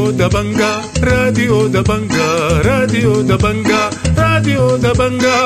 راديو دبنجا راديو دبنجا راديو دبنجا راديو دبنجا.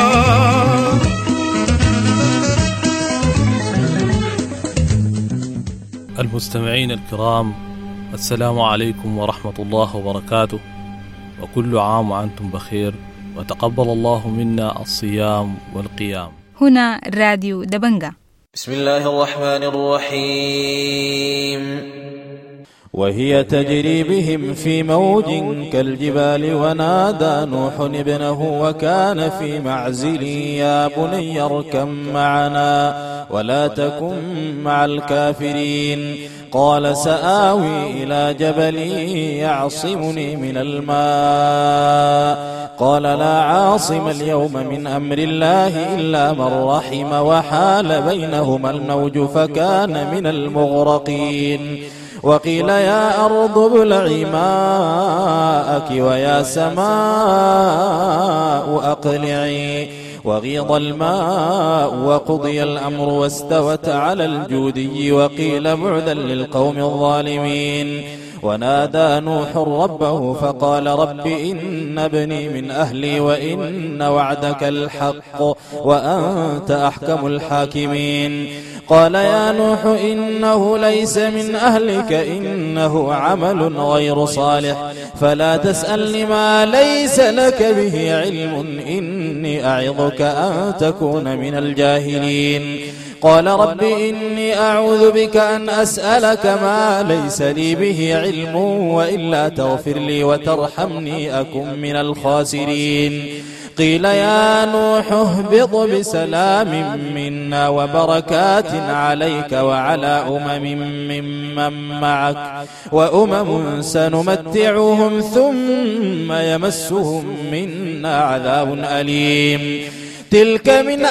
المستمعين الكرام، السلام عليكم ورحمة الله وبركاته، وكل عام وأنتم بخير، وتقبل الله منا الصيام والقيام. هنا راديو دبنجا. بسم الله الرحمن الرحيم. وهي تجري بهم في موج كالجبال ونادى نوح ابنه وكان في معزل يا بني اركب معنا ولا تكن مع الكافرين. قال سآوي إلى جبل يعصمني من الماء قال لا عاصم اليوم من أمر الله إلا من رحم وحال بينهما الموج فكان من المغرقين. وقيل يا أرض ابلعي ماءك ويا سماء أقلعي وغيض الماء وقضي الأمر واستوت على الجودي وقيل بعدا للقوم الظالمين. ونادى نوح ربه فقال رب إن ابني من أهلي وإن وعدك الحق وأنت أحكم الحاكمين. قال يا نوح إنه ليس من أهلك إنه عمل غير صالح فلا تسألني ما ليس لك به علم إني أعظك أن تكون من الجاهلين. قال رب إني أعوذ بك أن أسألك ما ليس لي به علم وإلا تغفر لي وترحمني أكن من الخاسرين. قيل يا نوح اهبط بسلام منا وبركات عليك وعلى ممن معك وأمم سنمتعهم ثم يمسهم منا عذاب أليم. تلك من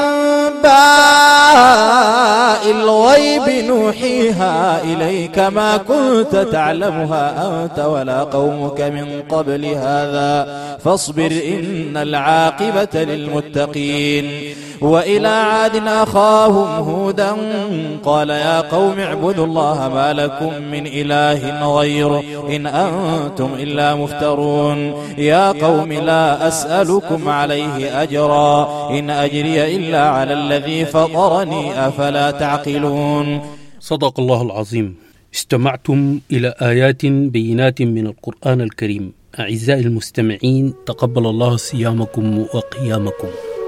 أنباء الغيب نوحيها إليك ما كنت تعلمها أنت ولا قومك من قبل هذا فاصبر إن العاقبة للمتقين. وإلى عاد أخاهم هودا قال يا قوم اعبدوا الله ما لكم من إله غيره إن أنتم إلا مفترون. يا قوم لا أسألكم عليه أجرا إن أجري إلا على الذي فطرني أفلا تعقلون. صدق الله العظيم. استمعتم إلى آيات بينات من القرآن الكريم. أعزائي المستمعين، تقبل الله صيامكم وقيامكم.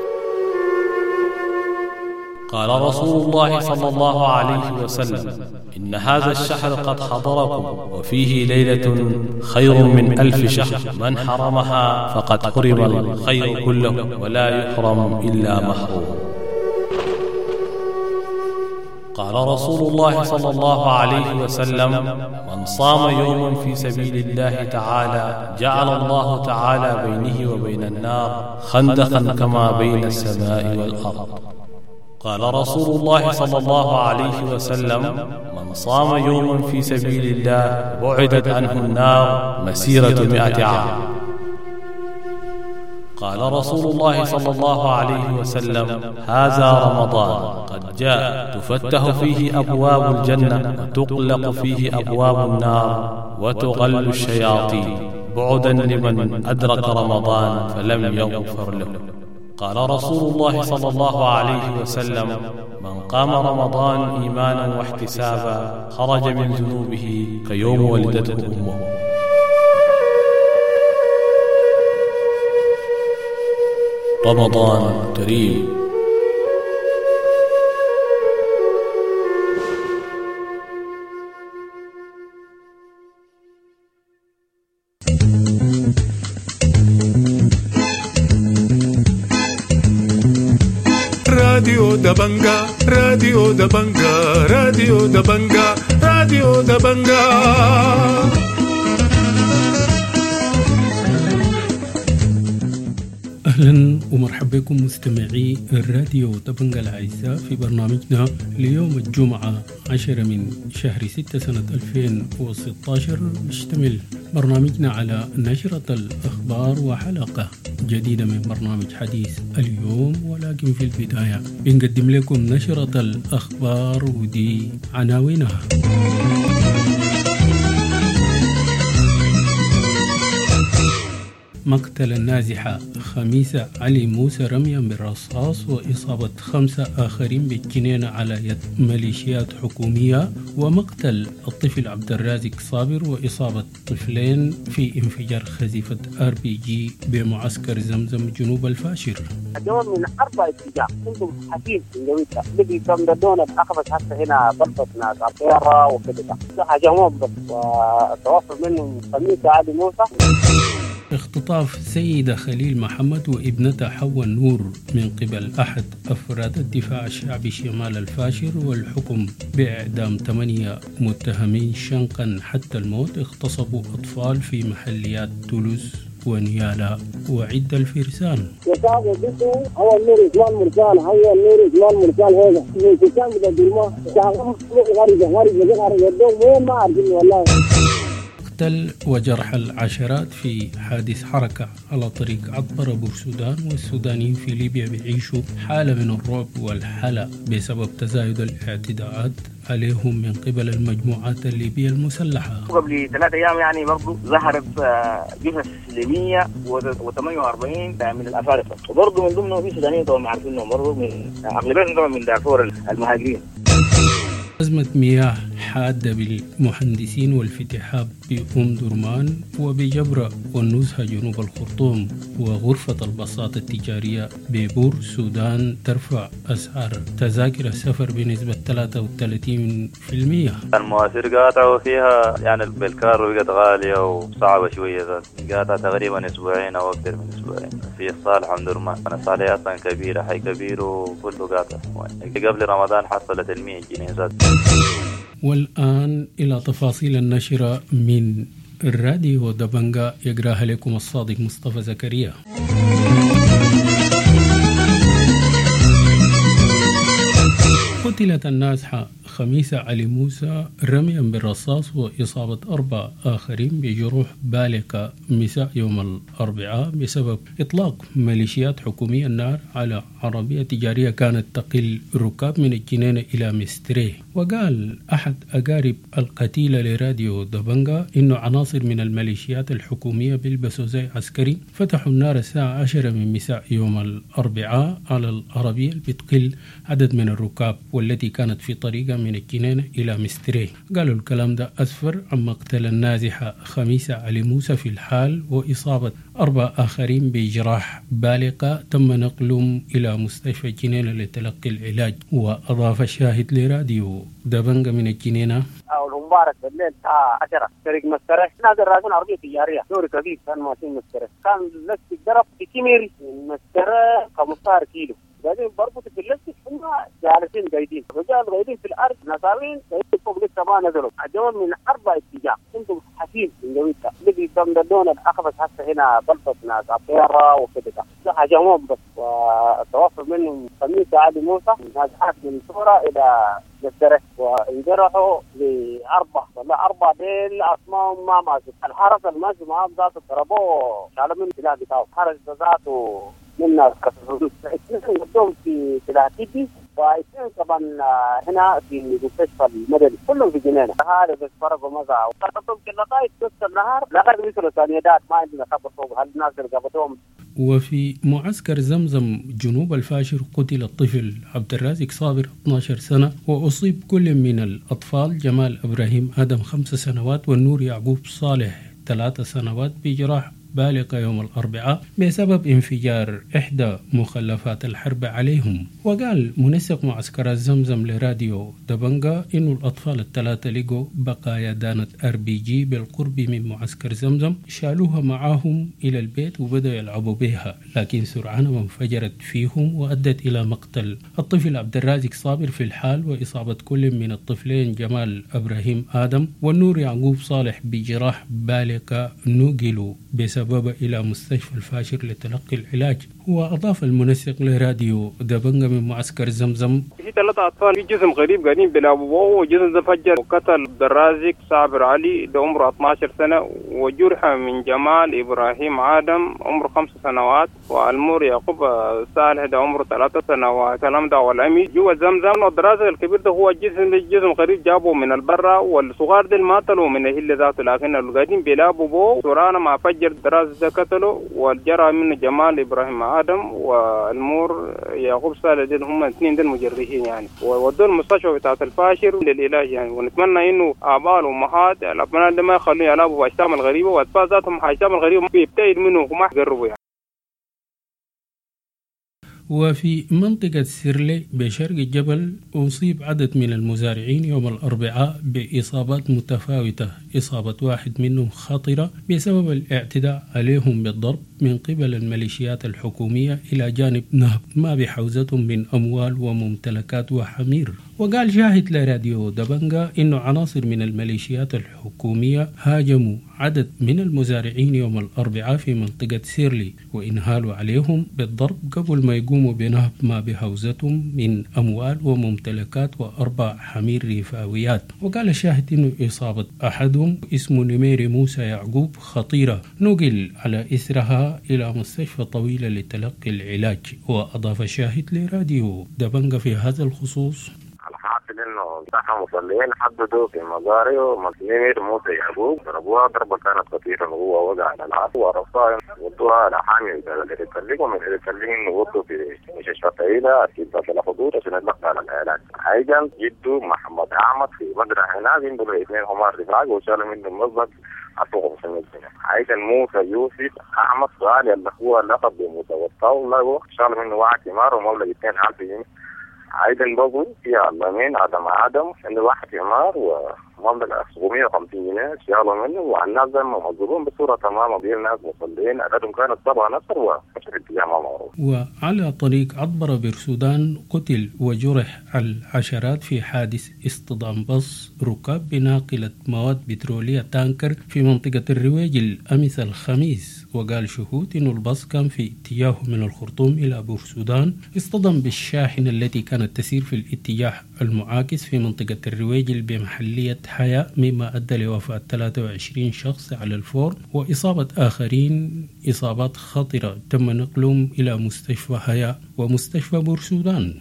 قال رسول الله صلى الله عليه وسلم: إن هذا الشهر قد حضركم وفيه ليلة خير من 1000 شهر، من حرمها فقد حرم الخير كله ولا يحرم إلا محروم. قال رسول الله صلى الله عليه وسلم: من صام يوما في سبيل الله تعالى جعل الله تعالى بينه وبين النار خندقا كما بين السماء والأرض. قال رسول الله صلى الله عليه وسلم: من صام يوما في سبيل الله بعدت عنه النار مسيرة 100 عام. قال رسول الله صلى الله عليه وسلم: هذا رمضان قد جاء تفتح فيه أبواب الجنة وتغلق فيه أبواب النار وتغل الشياطين بعدا لمن أدرك رمضان فلم يغفر له. قال رسول الله صلى الله عليه وسلم: من قام رمضان إيمانا واحتسابا خرج من ذنوبه كيوم ولدته أمه. رمضان كريم. راديو دبنجا راديو دبنجا راديو دبنجا راديو دبنجا. أهلا ومرحبا بكم مستمعي الراديو دبنجا الأعزاء في برنامجنا ليوم الجمعة 10 من شهر 6 سنة 2016. يشتمل برنامجنا على نشرة الأخبار وحلقة جديدة من برنامج حديث اليوم، ولكن في البداية بنقدم لكم نشرة الأخبار ودي عناوينها. مقتل النازحة خميسة علي موسى رميا بالرصاص وإصابة 5 آخرين بالجنين على يد ميليشيات حكومية، ومقتل الطفل عبد الرازق صابر وإصابة طفلين في انفجار خزيفة RPG بمعسكر زمزم جنوب الفاشر. اليوم من 4 اتجاه كنتم حكيم من جويتا الذي تمددون الأخذت حتى هنا ضبط ناس عطيرة وكذا هجموهم بس وتوفر منهم خميسة علي موسى. اختطاف سيدة خليل محمد وابنتها حواء النور من قبل أحد أفراد الدفاع الشعبي شمال الفاشر، والحكم بإعدام 8 متهمين شنقا حتى الموت اغتصبوا أطفال في محليات تولوز ونيالا وعد الفرسان. يتابع بيته هو النور إجمال مرسال، هو النور إجمال مرسال هذا الفرسان بدأ بالماء شاغم غارجة الدوم ما أعرفني والله. مقتل وجرح العشرات في حادث حركة على طريق عطبرة بورسودان، والسودانيين في ليبيا بيعيشوا حالة من الرعب والحالة بسبب تزايد الاعتداءات عليهم من قبل المجموعات الليبية المسلحة. قبل 3 أيام يعني برضو ظهرت جثث ليبية و48 من الأفارقة، وبرضو من ضمنهم في سودانيين طبعا عارفينهم برضو من أغلبيتهم طبعا من دارفور المهاجرين. أزمة مياه حادة بالمهندسين والفتحاب بأم درمان وبجبرة والنزهة جنوب الخرطوم، وغرفة البساطة التجارية ببور سودان ترفع أسعار تذاكر السفر بنسبة 33%. المواسير قاطعوا فيها يعني بالكار بقت غالية وصعبة شوية، قاطع تقريبا 2 أسبوعين أو أكثر من 2 أسبوعين. في الصالح أم درمان أنا صالح أصلا كبيرة حي كبير وكله قاطع، قبل رمضان حصلت 100 جنيه زاد. والآن إلى تفاصيل النشرة من الراديو دبنجا، يقراها لكم الصادق مصطفى زكريا. قتلت النازحة خميسة علي موسى رميا بالرصاص وإصابة 4 آخرين بجروح بالغة مساء يوم الأربعاء بسبب إطلاق ميليشيات حكومية النار على عربية تجارية كانت تقل ركاب من الجنينة إلى مستريه. وقال أحد أقارب القتيلة لراديو دبنجا إنه عناصر من الميليشيات الحكومية بيلبسوا زي عسكري فتحوا النار الساعة 10 من مساء يوم الأربعاء على العربية اللي بتقل عدد من الركاب والتي كانت في طريقها من الجنينة إلى مستريه. قالوا الكلام ده أسفر عن مقتل النازحة خميسة علي موسى في الحال وإصابة 4 آخرين بجراح بالغة تم نقلهم إلى مستشفى الجنينة لتلقي العلاج. وأضاف الشاهد لراديو دبنجا من الجنينة أو المبارك بالليل الساعة 10 طريق مسترة نادر راجل عربية تجارية دوري كبير كان ماشيين مسترة، كان لسه ضرب في كيميري مسترة 15 كيلو، بعدين بربط في اللسك ثم جالسين قايدين، رجال قايدين في الأرض نصارين قايدين فوق لسه ما نزلوا. الجوال من 4 اتجاه كنتم حكيم من جويتا الذي تمددون الأخذت حتى هنا ضبط ناس عطيرة وكذا هجموهم بس وتوفر منهم خميسة علي موسى نازحات من سورة إلى مسترة وانجرحوا ل4 ديل أسمائهم ما ماسك. الحرس الماشي معهم ذاته ضربوه شالوا من السلاح بتاعه، الحرس ذاته من ناس كسروا 2 قدوم في سلاح تيبي و2 طبعا هنا في المستشفى المدني كلهم في جنينة. هذا بس فرقوا مزع وقطعوا في لغاية نص النهار لغاية مثل الثانيات ما عندنا خبر فوق هل الناس اللي قبضوهم. وفي معسكر زمزم جنوب الفاشر قتل الطفل عبد الرازق صابر 12 سنة وأصيب كل من الأطفال جمال إبراهيم آدم 5 سنوات والنور يعقوب صالح 3 سنوات بجراح بالغة يوم الأربعاء بسبب انفجار إحدى مخلفات الحرب عليهم. وقال منسق معسكرات زمزم لراديو دبنجا إنه الأطفال ال3 لقوا بقايا دانة RPG بالقرب من معسكر زمزم، شالوها معاهم إلى البيت وبدأوا يلعبوا بها، لكن سرعان ما انفجرت فيهم وأدت إلى مقتل الطفل عبد الرازق صابر في الحال وإصابة كل من الطفلين جمال إبراهيم آدم والنور يعقوب صالح بجراح بالغة نقلوا بسبب إلى مستشفى الفاشر لتلقي العلاج. وأضاف المنسق لراديو دبنجا من معسكر زمزم في 3 أطفال في جسم غريب قاعدين بيلعبوا وجسم ده فجر وقتل عبد الرازق صابر علي ده عمره 12 سنة وجرح من جمال إبراهيم آدم عمره 5 سنوات، والمور يعقوب صالح ده عمره 3 سنوات. كلام ده والأمي جوا زمزم. والدراسة الكبير ده هو جسم غريب جابه من البرة، والصغار ده ما قتلوا من الهل ذاته، لكن القاعدين بيلعبوا بو سورانا ما فجر دراسة ده قتلوا، والجرى منه جمال إبراهيم آدم والمور يعقوب صالح ده هم 2 دول مجرحين يعني، وودوا المستشفى بتاعت الفاشر للعلاج يعني. ونتمنى إنه آباء والأمهات الأبناء ده ما يخلوا يلعبوا بأجسام الغريبة، وأطفال ذاتهم أجسام الغريبة بيبتعد منه وما يقربوا يعني. وفي منطقة سيرلي بشرق الجبل أصيب عدد من المزارعين يوم الأربعاء بإصابات متفاوتة. إصابة واحد منهم خطرة بسبب الاعتداء عليهم بالضرب من قبل الميليشيات الحكومية إلى جانب نهب ما بحوزتهم من أموال وممتلكات وحمير. وقال شاهد لراديو دبنجا إنه عناصر من الميليشيات الحكومية هاجموا عدد من المزارعين يوم الأربعاء في منطقة سيرلي، وإنهالوا عليهم بالضرب قبل ما يقوموا بنهب ما بحوزتهم من أموال وممتلكات و4 حمير رفاويات. وقال الشاهد إنه إصابة أحدهم اسمه نميري موسى يعقوب خطيرة، نقل على إثرها إلى مستشفى طويلة لتلقي العلاج. وأضاف الشاهد لراديو دبنجا في هذا الخصوص: الحاصل انه صحة مصلين حددوا في مزارع ومسلمين موسى يعقوب ضربوها ضربة كانت خطيرة، وهو وقع على العصر ورفعها وضوها على حامل الإريتليك، ومن الإريتليك وضوا في مستشفى طويلة أكيد بعد الحضور عشان يطلق على العلاج. أيضا جدو محمد أحمد في مدرسة هناك عنده 2 حمار رفاق وشالوا منه مصدر أسوق في المدينة. أيضا موسى يوسف أحمد صالح اللي هو لقب بموسى والطاولة شالوا منه 1 حمار ومبلغ 2,000 جنيه. أيضا بقول فيها اللمين آدم عنده 1 حمار ومبلغ 750 جنيه شالوا منه، والناس زي ما مظلوم بصورة تماما بين الناس مصلين عددهم كانت 7 نفر ومشر اتجاه ما معروف. وعلى طريق عطبرة برسودان قتل وجرح العشرات في حادث اصطدام باص ركاب بناقلة مواد بترولية تانكر في منطقة الرويج الأمس الخميس. وقال شهود إنه الباص كان في اتجاهه من الخرطوم إلى برسودان، اصطدم بالشاحنة التي كانت تسير في الاتجاه المعاكس في منطقة الرويج بمحلية حياة، مما أدى لوفاة 23 شخص على الفور وإصابة آخرين إصابات خطرة تم نقلهم إلى مستشفى حياة ومستشفى برسودان.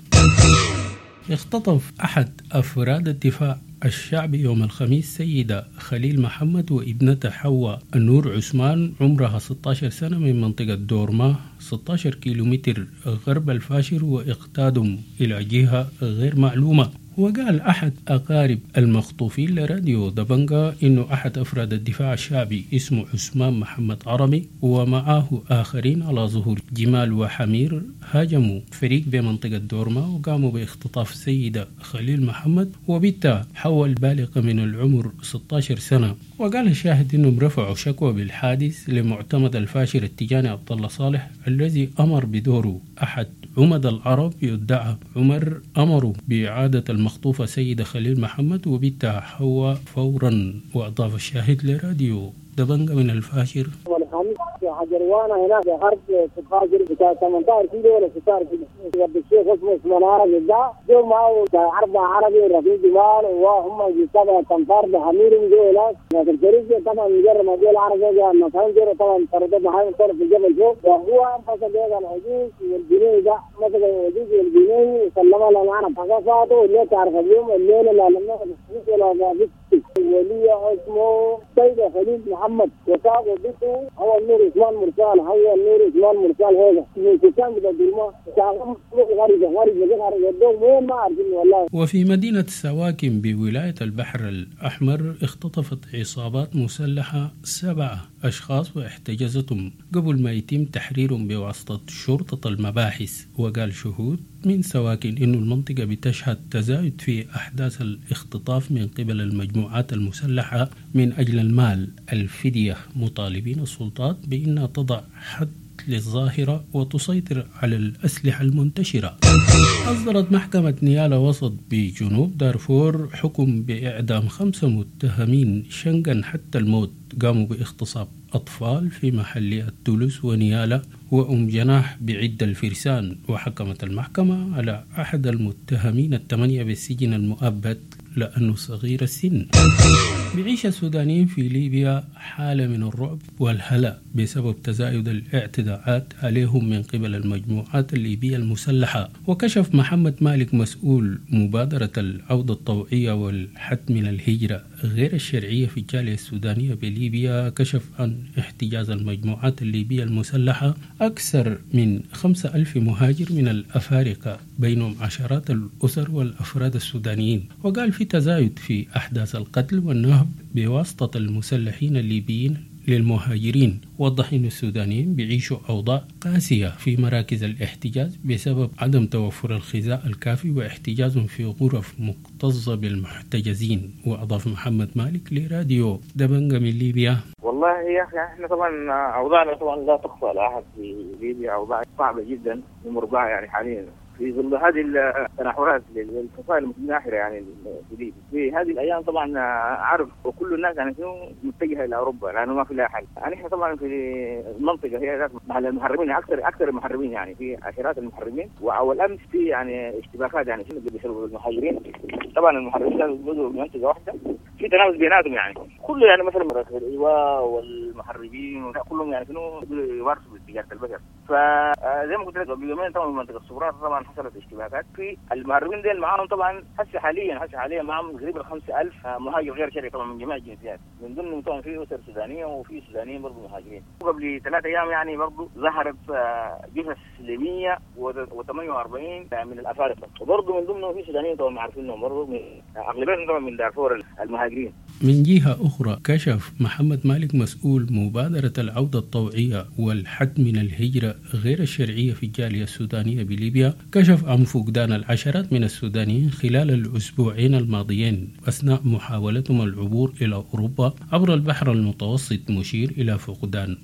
اختطف أحد أفراد الدفاع الشعبي يوم الخميس سيدة خليل محمد وابنته حواء النور عثمان عمرها 16 سنة من منطقة دورما 16 كيلومتر غرب الفاشر، واقتادهم إلى جهة غير معلومة. وقال أحد أقارب المخطوفين لراديو دبنجا إنه أحد أفراد الدفاع الشعبي اسمه عثمان محمد عربي ومعه آخرين على ظهور جمال وحمير هاجموا فريق بمنطقة دورما وقاموا باختطاف السيدة خليل محمد وبنتها حواء البالغة من العمر 16 سنة. وقال الشاهد إنهم رفعوا شكوى بالحادث لمعتمد الفاشر التجاني عبد الله صالح الذي أمر بدوره أحد عمد العرب يدعى عمر أمروا بإعادة المخطوفة سيدة خليل محمد وبنتها حواء فورا. وأضاف الشاهد لراديو دبنجا من الفاشر: حجروانة هناك حرب تفاجر بتاع 18 كيلو ولا 16 كيلو. الشيخ اسمه اسمنار جدا جو معه 4 عربي رفيق جمال وهم يتابع تنفار بحمير جو هناك. لكن الفريق طبعا مجرد ما جاء العربي جاء المكان جرى طبعا طردوا معاه طرف الجبل فوق، وهو انفصل بهذا الحدود والجنيه ده مثلا الحدود والجنيه سلمها لنا فقفاته اللي تعرف اليوم الليله لما ولا ولي اسمه سيدة خليل محمد وساق بنته هو النور عثمان مرسال، هو النور عثمان مرسال هذا من كتاب الدرما غريبة. وفي مدينة سواكن بولاية البحر الأحمر اختطفت عصابات مسلحة 7 أشخاص واحتجزتهم قبل ما يتم تحريرهم بواسطة شرطة المباحث. وقال شهود من سواكن إنه المنطقة بتشهد تزايد في أحداث الاختطاف من قبل المجموعات المسلحة من أجل المال الفدية، مطالبين السلطات بأنها تضع حد للظاهرة وتسيطر على الأسلحة المنتشرة. أصدرت محكمة نيالا وسط بجنوب دارفور حكم بإعدام 5 متهمين شنقا حتى الموت قاموا باغتصاب أطفال في محليات تولوس ونيالا وأم جناح بعد الفرسان. وحكمت المحكمة على أحد المتهمين 8 بالسجن المؤبد لأنه صغير السن. بيعيش السودانيين في ليبيا حالة من الرعب والهلع بسبب تزايد الاعتداءات عليهم من قبل المجموعات الليبية المسلحة. وكشف محمد مالك مسؤول مبادرة العودة الطوعية والحد من الهجرة غير الشرعية في الجالية السودانية بليبيا، كشف عن احتجاز المجموعات الليبية المسلحة أكثر من 5,000 مهاجر من الأفارقة بينهم عشرات الأسر والأفراد السودانيين. وقال في تزايد في أحداث القتل والنهب بواسطة المسلحين الليبيين للمهاجرين. وضح أن السودانيين بيعيشوا أوضاع قاسية في مراكز الاحتجاز بسبب عدم توفر الغذاء الكافي واحتجازهم في غرف مكتظة بالمحتجزين. وأضاف محمد مالك لراديو دبنجة من ليبيا: والله يا أخي احنا طبعا أوضاعنا طبعا لا تخفى على أحد في ليبيا، أوضاع صعبة جدا ومربعة يعني حاليا في ظل هذه التنحرات للفصائل المتناحرة يعني في ليبيا. في هذه الأيام طبعا عارف وكل الناس يعني متجهة إلى أوروبا لأنه ما في لها حل. يعني إحنا طبعا في المنطقة هي مع المحرمين أكثر المحرمين يعني في عشرات المحرمين. والأمس في يعني اشتباكات يعني بسبب المهاجرين. طبعا المحرمين كانوا بيجوا من منطقة واحدة في تنافس بيناتهم يعني كله يعني مثلا مراكز الإيواء والمحرمين كلهم يعني كانوا يمارسوا بتجارة البشر. فزي ما قلت لك قبل يومين طبعا منطقة الصبرات طبعا حصلت اشتباكات في المهربين ديل معاهم. طبعا هسه حاليا معاهم قريب 5,000 مهاجر غير شرعي طبعا من جميع الجنسيات، من ضمنهم طبعا في أسر سودانية وفي سودانيين برضه مهاجرين. قبل 3 أيام يعني برضه ظهرت جثث سلمية و48 من الأفارقة، وبرضه من ضمنهم في سودانيين طبعا عارفينهم برضه أغلبيتهم طبعا من دارفور المهاجرين. من جهة أخرى كشف محمد مالك مسؤول مبادرة العودة الطوعية والحد من الهجرة غير الشرعية في الجالية السودانية بليبيا، كشف عن فقدان العشرات من السودانيين خلال الأسبوعين الماضيين أثناء محاولتهم العبور إلى أوروبا عبر البحر المتوسط، مشير إلى فقدان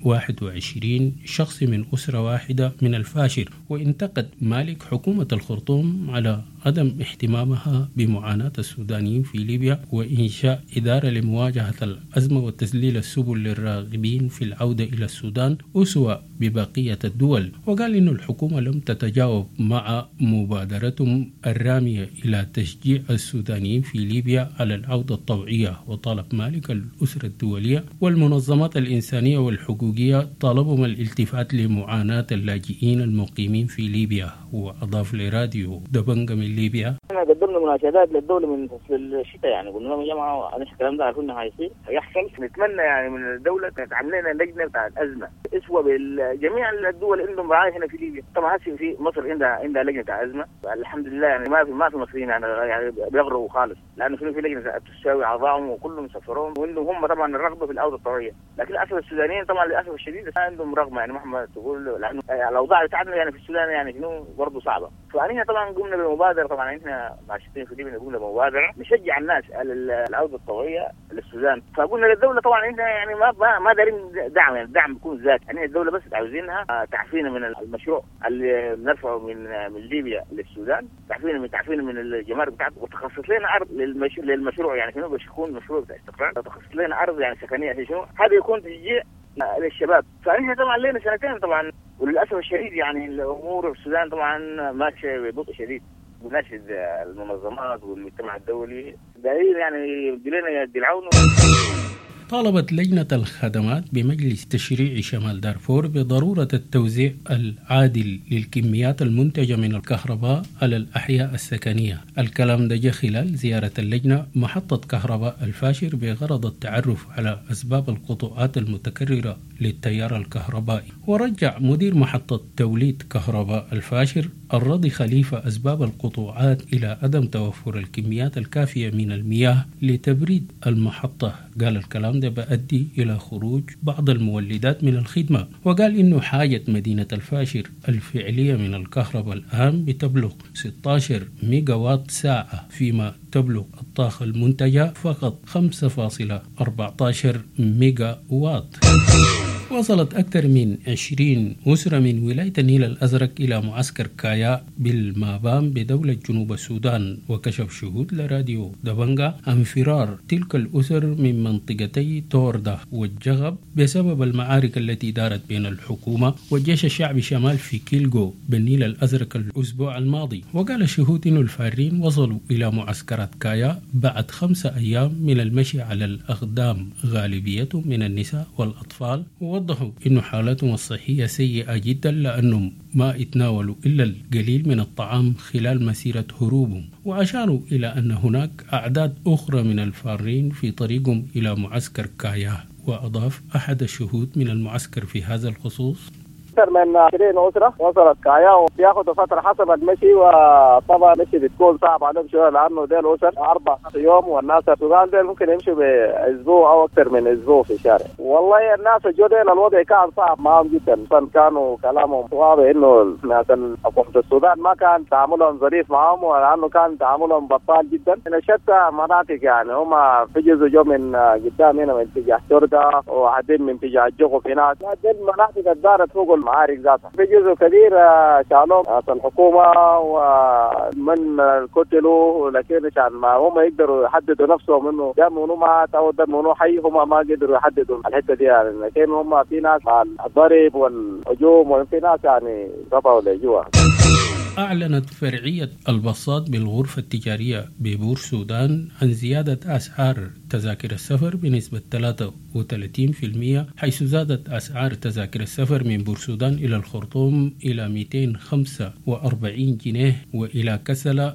21 شخص من أسرة واحدة من الفاشر. وانتقد مالك حكومة الخرطوم على عدم اهتمامها بمعاناة السودانيين في ليبيا وإنشاء إدارة لمواجهة الأزمة وتسليل السبل للراغبين في العودة إلى السودان أسوة ببقية الدول. وقال إن الحكومة لم تتجاوب مع مبادرتهم الرامية إلى تشجيع السودانيين في ليبيا على العودة الطوعية. وطالب مالك الأسرة الدولية والمنظمات الإنسانية والحقوقية طالبهم الالتفات لمعاناة اللاجئين المقيمين في ليبيا. وأضاف لراديو دبنجة من ليبيا: احنا قدمنا مناشدات للدولة من فصل الشتاء يعني قلنا لهم يا جماعة أنا الكلام ده عارفين إنه هيحصل. نتمنى يعني من الدولة تعمل لنا لجنة بتاع الأزمة اسوة بالجميع الدول اللي عندهم رعاية هنا في ليبيا. طبعا هسه في مصر عندها لجنة بتاع أزمة الحمد لله يعني ما في مصريين يعني بيغرقوا خالص، لأنه في لجنة تساوي أعضائهم وكلهم مسافرون وإنهم هم طبعا الرغبة في العودة الطوعية. لكن للأسف السودانيين طبعا للأسف الشديد ما عندهم رغبة يعني مهما تقول، لأنه الأوضاع بتاعتنا يعني في السودان يعني شنو برضه صعبة. فأنا طبعا قمنا بمبادرة، طبعا احنا ماشيين في ليبيا قمنا بمبادرة نشجع الناس على العودة الطوعية للسودان. فقلنا للدولة طبعا احنا يعني ما دارين دعم، يعني الدعم بيكون ذاتي، يعني الدولة بس عاوزينها تعفينا من المشروع اللي بنرفعه من ليبيا للسودان، تعفينا من الجمارك بتاعته، وتخصص لنا أرض للمشروع يعني شنو باش يكون مشروع بتاع استقرار، تخصص لنا أرض يعني سكنية شنو هذا يكون تشجيع للشباب. فاحنا طبعا لنا 2 سنين طبعا، وللاسف الشديد يعني الامور في السودان طبعا ماشيه ببطء شديد. بناشد المنظمات والمجتمع الدولي داير يعني يدي لنا يد العون. طالبت لجنة الخدمات بمجلس تشريعي شمال دارفور بضرورة التوزيع العادل للكميات المنتجة من الكهرباء على الأحياء السكنية. الكلام ده جاء خلال زيارة اللجنة محطة كهرباء الفاشر بغرض التعرف على أسباب القطوعات المتكررة للتيار الكهربائي. ورجع مدير محطة توليد كهرباء الفاشر الرضي خليفة أسباب القطوعات إلى عدم توفر الكميات الكافية من المياه لتبريد المحطة. قال الكلام ده بأدي إلى خروج بعض المولدات من الخدمة. وقال إنه حاجة مدينة الفاشر الفعلية من الكهرباء الآن بتبلغ 16 ميجا وات ساعة، فيما تبلغ الطاقة المنتجة فقط 5.14 ميجا وات. وصلت أكثر من 20 أسرة من ولاية النيل الأزرق إلى معسكر كايا بالمابام بدولة جنوب السودان. وكشف شهود لراديو دبنجا عن فرار تلك الأسر من منطقتي توردة والجغب بسبب المعارك التي دارت بين الحكومة والجيش الشعبي شمال في كيلغو بالنيل الأزرق الأسبوع الماضي. وقال الشهود إن الفارين وصلوا إلى معسكرات كايا بعد 5 أيام من المشي على الأقدام، غالبيتهم من النساء والأطفال. ووضحوا إن حالتهم الصحية سيئة جدا لأنهم ما يتناولوا إلا القليل من الطعام خلال مسيرة هروبهم. وأشاروا إلى أن هناك أعداد أخرى من الفارين في طريقهم إلى معسكر كايا. وأضاف أحد الشهود من المعسكر في هذا الخصوص: أكثر من 20 أسرة وصلت كايا وبياخذوا فترة حسب المشي، وطبعا المشي بتكون صعب عليهم شوية لأنه ديل أسر 4 يوم، والناس السودان ديل ممكن يمشوا بأسبوع أو أكثر من أسبوع في الشارع. والله الناس الجو ديل الوضع كان صعب معهم جدا، كانوا كلامهم واضح إنه ناس حكومة السودان ما كان تعاملهم ظريف معهم، ولأنه كان تعاملهم بطال جدا من شتى مناطق. يعني هم فجزوا جو من قدام هنا من اتجاه توردة وعدين من اتجاه الجغف هناك، دي المناطق الدارت فوق المعارك ذاتها. في جزء كبير شالوهم الحكومة ومن قتلوا، لكن عشان ما هم يقدروا يحددوا نفسهم انه ده منو مات او ده منو حي، هم ما قدروا يحددوا الحتة دي يعني. لكن هم في ناس مع الضرب والهجوم، وفي ناس يعني رفعوا لجوا. أعلنت فرعية البساط بالغرفة التجارية ببور سودان عن زيادة أسعار تذاكر السفر بنسبة 33%، حيث زادت أسعار تذاكر السفر من بور سودان إلى الخرطوم إلى 245 جنيه، وإلى كسلة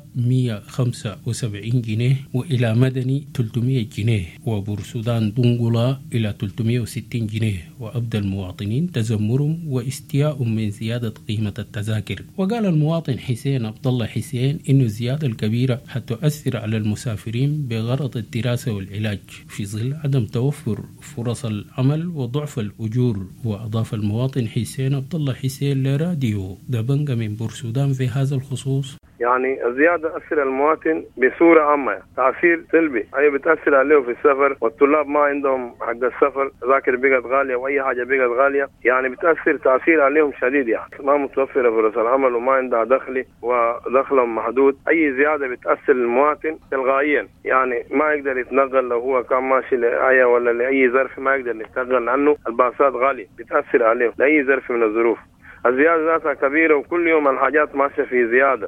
175 جنيه، وإلى مدني 300 جنيه، وبور سودان دنقلا إلى 360 جنيه. وأبدى المواطنين تذمرهم واستياءهم من زيادة قيمة التذاكر. وقال المواطن حسين عبد الله حسين إن الزيادة الكبيرة حتؤثر على المسافرين بغرض الدراسة والعلاج في ظل عدم توفر فرص العمل وضعف الأجور. وأضاف المواطن حسين عبد الله حسين لراديو دبنجا من بور سودان في هذا الخصوص: يعني الزيادة تأثر المواطن بصورة عامة تأثير سلبي، أي بتأثر عليه في السفر، والطلاب ما عندهم حق السفر، تذاكر بقت غالية وأي حاجة بقت غالية، يعني بتأثر تأثير عليهم شديد. يعني ما متوفرة فرص العمل وما عندها دخل ودخلهم محدود. أي زيادة بتأثر المواطن تلقائيا، يعني ما يقدر يتنقل لو هو كان ماشي لأي ولا لأي ظرف ما يقدر يتنقل عنه، الباصات غالية بتأثر عليه لأي ظرف من الظروف. الزيادة ذاتها كبيرة وكل يوم الحاجات ماشية في زيادة.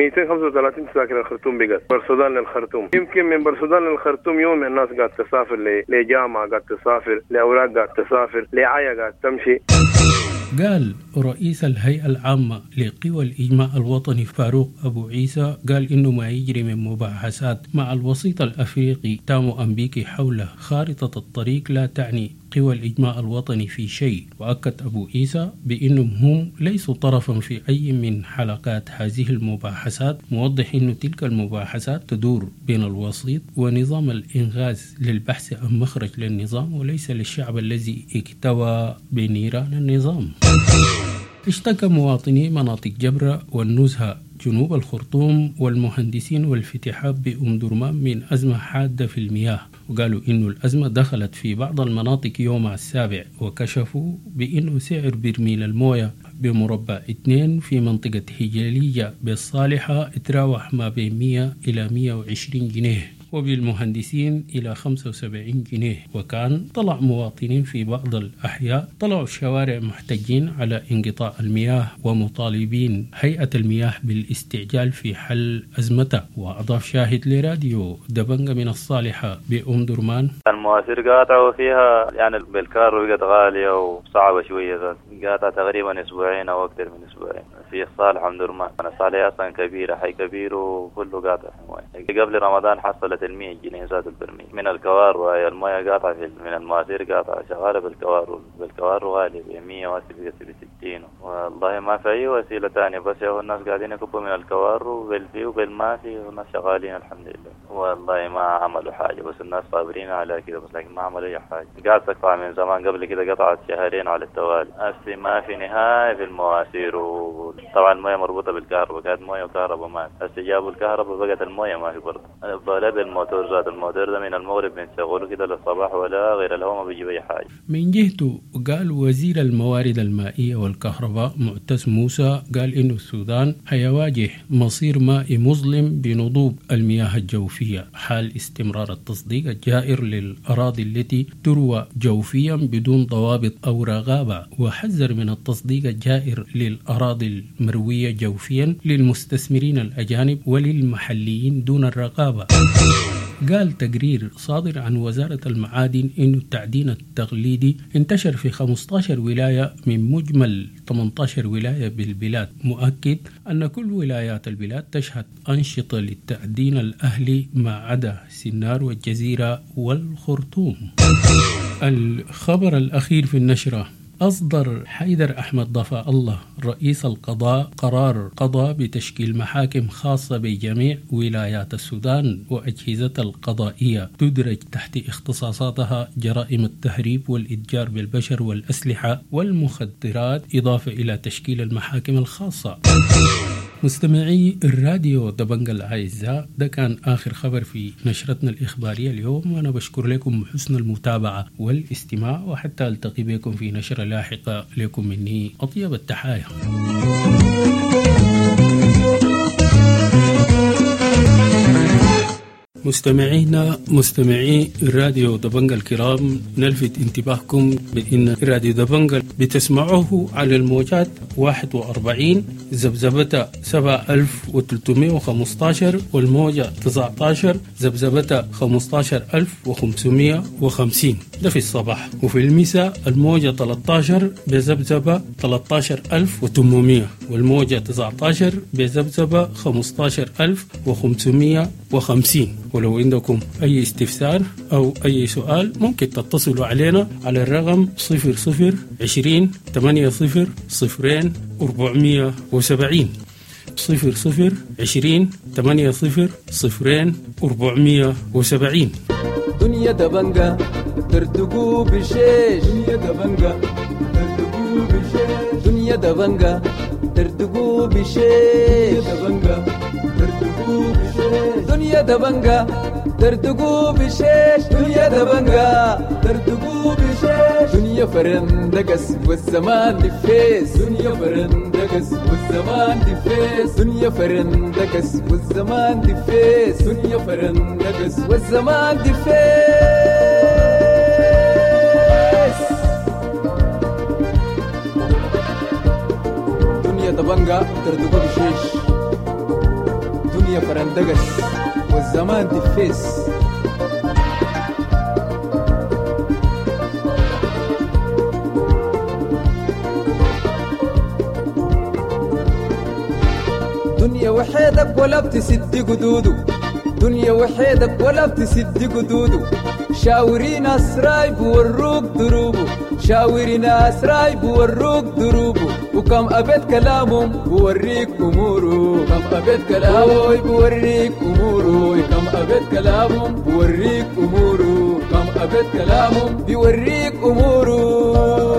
235 تذاكر الخرطوم بقت برسودان للخرطوم. يمكن من برسودان للخرطوم يوم الناس قاعد تسافر لجامعة، قاعد تسافر لأوراق، قاعد تسافر لعيا، قاعد تمشي. قال رئيس الهيئة العامة لقوى الإجماع الوطني فاروق أبو عيسى قال إنه ما يجري من مباحثات مع الوسيط الأفريقي تامو أمبيكي حول خارطة الطريق لا تعني قوى الإجماع الوطني في شيء. وأكد أبو عيسى بأنهم هم ليسوا طرفا في أي من حلقات هذه المباحثات، موضح أن تلك المباحثات تدور بين الوسيط ونظام الإنغاز للبحث عن مخرج للنظام وليس للشعب الذي اكتوى بنيران النظام. اشتكى مواطني مناطق جبرة والنزهة جنوب الخرطوم والمهندسين والفتحات بأم درمان من أزمة حادة في المياه، وقالوا إنه الأزمة دخلت في بعض المناطق يوم السابع، وكشفوا بأنه سعر برميل الموية بمربع 2 في منطقة هجالية بالصالحة اتراوح ما بين 100 إلى 120 جنيه، وبالمهندسين إلى 75 جنيه. وكان طلع مواطنين في بعض الأحياء طلعوا الشوارع محتجين على انقطاع المياه ومطالبين هيئة المياه بالاستعجال في حل أزمته. وأضاف شاهد لراديو دبنجا من الصالحة بأم درمان: المواسير قاطعوا فيها يعني بالكار بقت غالية وصعبة شوية، قاطع تقريبا أسبوعين أو أكثر من أسبوعين في الصالح أم درمان. الصالحة أصلا كبيرة، حي كبير وكله قاطع. قبل رمضان حصلت 100 جنيه زاد البرميل من الكوار، وهي المويه قاطعة من المواسير قاطعة شغالة بالكوار غالي ب 100 واسي. مدينه. والله ما في أي وسيلة تانية، بس هو الناس قاعدين يكبوا من الكوار وبالفي وبالماسي والناس شغالين الحمد لله. والله ما عملوا حاجة، بس الناس صابرين على كده بس، لكن ما عملوا أي حاجة. قاعد تقطع من زمان، قبل كده قطعت شهرين على التوالي. هسه ما في نهاية في المواسير، وطبعا المويه مربوطة بالكهرباء، كانت مويه وكهرباء مات. هسه جابوا الكهرباء بقت المويه ما في برضه. بلد الموتور ذات الموتور ده من المغرب بنشغله كده للصباح ولا غير الهواء ما بيجيب أي حاجة. من جهته قال وزير الموارد المائية والكهرباء معتز موسى قال إنه السودان هيواجه مصير مائي مظلم بنضوب المياه الجوفية حال استمرار التصديق الجائر للأراضي التي تروى جوفيا بدون ضوابط أو رقابة، وحذر من التصديق الجائر للأراضي المروية جوفيا للمستثمرين الأجانب وللمحليين دون الرقابة. قال تقرير صادر عن وزارة المعادن إنه التعدين التقليدي انتشر في 15 ولاية من مجمل 18 ولاية بالبلاد، مؤكد أن كل ولايات البلاد تشهد أنشطة للتعدين الأهلي ما عدا سنار والجزيرة والخرطوم. الخبر الأخير في النشرة: أصدر حيدر أحمد ضفاء الله رئيس القضاء قرار قضاء بتشكيل محاكم خاصة بجميع ولايات السودان وأجهزة القضائية تدرج تحت اختصاصاتها جرائم التهريب والإتجار بالبشر والأسلحة والمخدرات، إضافة إلى تشكيل المحاكم الخاصة. مستمعي الراديو دبنجة الأعزاء، ده كان آخر خبر في نشرتنا الإخبارية اليوم، وأنا بشكر لكم حسن المتابعة والاستماع، وحتى ألتقي بكم في نشرة لاحقة. لكم مني أطيب التحايا. مستمعي الراديو دبنجة الكرام، نلفت انتباهكم بأن راديو دبنجة بتسمعوه على الموجات 41 زبزبتها 7315 والموجة 19 زبزبتها 15550، ده في الصباح. وفي المساء الموجة 13 بزبزبة 13800 والموجة 19 بزبزبة 15550. ولو عندكم أي استفسار أو أي سؤال ممكن تتصلوا علينا على الرقم 0020 80 0 470 0020 80 0 470. دنيا دبنجة ترتقو بشيش، دنيا دبنجة ترتقو بشيش، دنيا دبنجة ترتقو بشيش، دنيا دبنجة ترتقو بشيش، دنيا دبنجة ترتقو بشيش، دنيا فرندقس والزمان دفيس، دنيا فرندقس والزمان دفيس، دنيا فرندقس والزمان دفيس، دنيا فرندقس والزمان دفيس. دنيا دبنجة ترتقو بشيش، دنيا فرندقس والزمان دفيس. دنيا وحيدك ولا بتسد قدودو، دنيا وحيدك ولا بتسد قدودو، شاورين أسراي بوروك دروبو، شاورين أسراي بوروك دروبو، وكم أبد كلامهم بوريك أمورو، كم أبد كلامهم بوريك أمورو، كم أبد كلامهم بوريك أمورو، كم أبد كلامهم بوريك أمورو.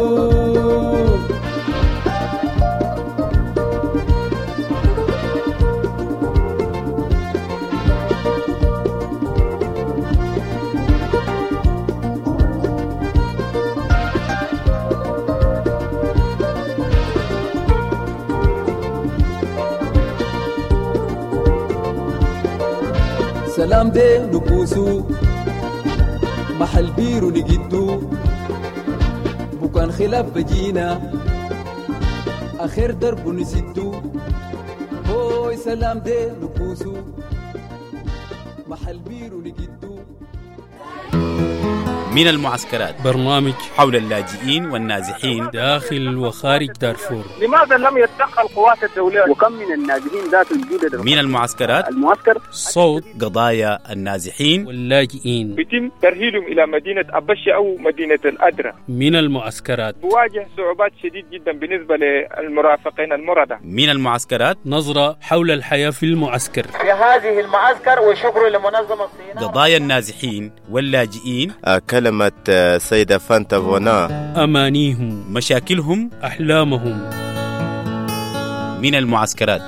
سلام دي نكوسو محل بيرو نجدو، بكان خلاف بجينا آخر درب نسدو. هوي سلام دي نكوسو محل بيرو نجدو. من المعسكرات، برنامج حول اللاجئين والنازحين داخل وخارج دارفور. لماذا لم يتدخل القوات الدولية؟ وكم من النازحين ذات الجودة من المعسكرات، المعسكر صوت قضايا النازحين واللاجئين. يتم ترحيلهم إلى مدينة أبشة أو مدينة الأدرة. من المعسكرات بواجه صعوبات شديد جدا بالنسبة للمرافقين المردة. من المعسكرات نظرة حول الحياة في المعسكر. في هذه المعسكر وشكر لمنظمة سيناء. قضايا النازحين واللاجئين، كلمة سيدة فانتا فونا، أمانيهم، مشاكلهم، أحلامهم. من المعسكرات.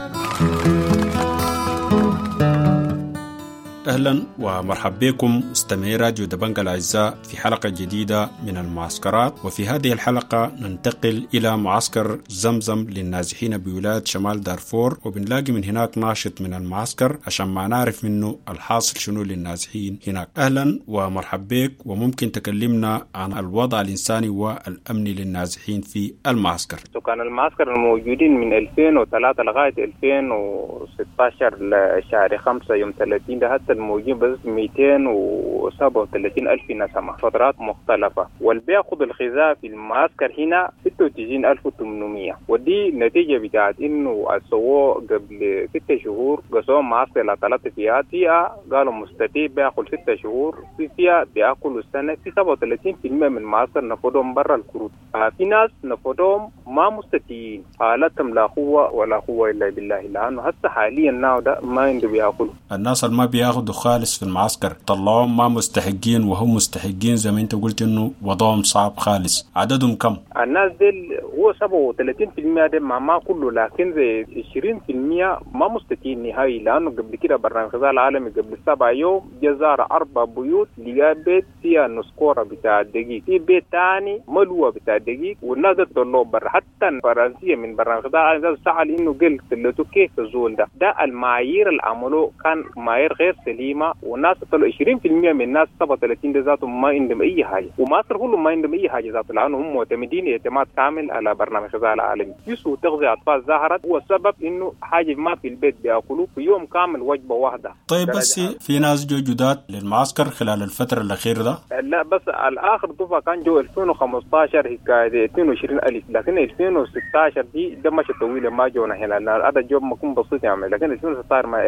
أهلا ومرحبا بكم مستمعي راديو دبنجة الأعزاء في حلقة جديدة من المعسكرات. وفي هذه الحلقة ننتقل إلى معسكر زمزم للنازحين بولاية شمال دارفور، وبنلاقي من هناك ناشط من المعسكر عشان ما نعرف منه الحاصل شنو للنازحين هناك. أهلا ومرحبا بك، وممكن تكلمنا عن الوضع الإنساني والأمني للنازحين في المعسكر. كان المعسكر الموجودين من 2003 لغاية 2016 لشهر 5 يوم 30 ده الموجودين بس 237,000 نسمة، فترات مختلفة. واللي بياخد الغذاء في المعسكر هنا 96,800، ودي نتيجة بتاعت انه السووا قبل 6 شهور قسوا معسكر لثلاث فئات. فئة قالوا مستفيد بياكل 6 شهور، في فئة بياكلوا السنة، في 37% من المعسكر نفضهم برا الكروت. في ناس نفضهم ما مستفيدين، حالتهم لا قوة ولا قوة إلا بالله، لأنه هسه حاليا ناو ده ما عنده بياكلوا. الناس اللي ما بياخدوا خالص في المعسكر طلعوهم ما مستحقين، وهم مستحقين زي ما انت قلت انه وضعهم صعب خالص. عددهم كم؟ الناس دي هو 37% ده ما كله، لكن زي 20% ما مستفيدين نهائي، لأنه قبل كده برنامج الغذاء العالمي قبل 7 يوم جزار 4 بيوت لقى بيت فيها نسكورة بتاع الدقيق، في بيت تاني ملوى بتاع الدقيق، والناس دي طلعوا برا. حتى الفرنسية من برنامج الغذاء العالمي سأل انه قل تلتو كيف الزول ده المعايير اللي عملوه كان معايير غير سليمة، والناس طلعوا 20% من الناس 37 ذاتهم ما عندهم أي حاجة، ومصر كلهم ما عندهم أي حاجة ذاته، لأنهم معتمدين اعتماد كامل على برنامج الغذاء العالمي. يسوء تغذية أطفال ظهرت هو السبب إنه حاجة ما في البيت بيأكلوا في يوم كامل وجبة واحدة. طيب بس في ناس جو جداد للمعسكر خلال الفترة الأخيرة ده؟ لا بس الآخر دفعة كان جو 2015 حكاية 22,000، لكن 2016 دي ده ماشي طويلة ما جونا هنا، لأن عدد جو ما يكون بسيط يعني، لكن 2016 ما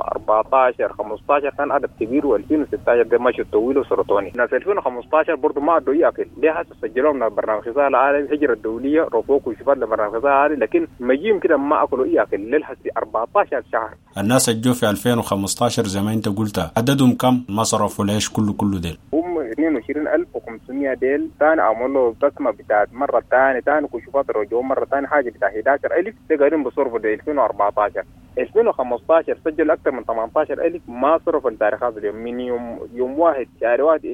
2014 15 كان عدد كبير، و2016 ده ماشي طويل وسرطاني. ناس 2015 برضو ما عدوا ياكل، ليه هسه سجلوا من برنامج الغذاء العالمي الهجرة الدولية رفوق وشفاء لبرنامج الغذاء العالمي، لكن مجيهم كده ما اكلوا ياكل للحسي 14 شهر. الناس الجو في 2015 زي ما انت قلت عددهم كم؟ ما صرفوا ليش كله ديل؟ هم 22,500 ديل. ثاني عملوا بسمة بتاعت مرة ثاني كشوفات رجعوا مرة ثاني حاجة بتاع 11,000 تقريبا بصرفوا ده 2014. 2015 سجل أكثر من 18,000 ما صرفوا التاريخات اليوم، من يوم 1 شهر 1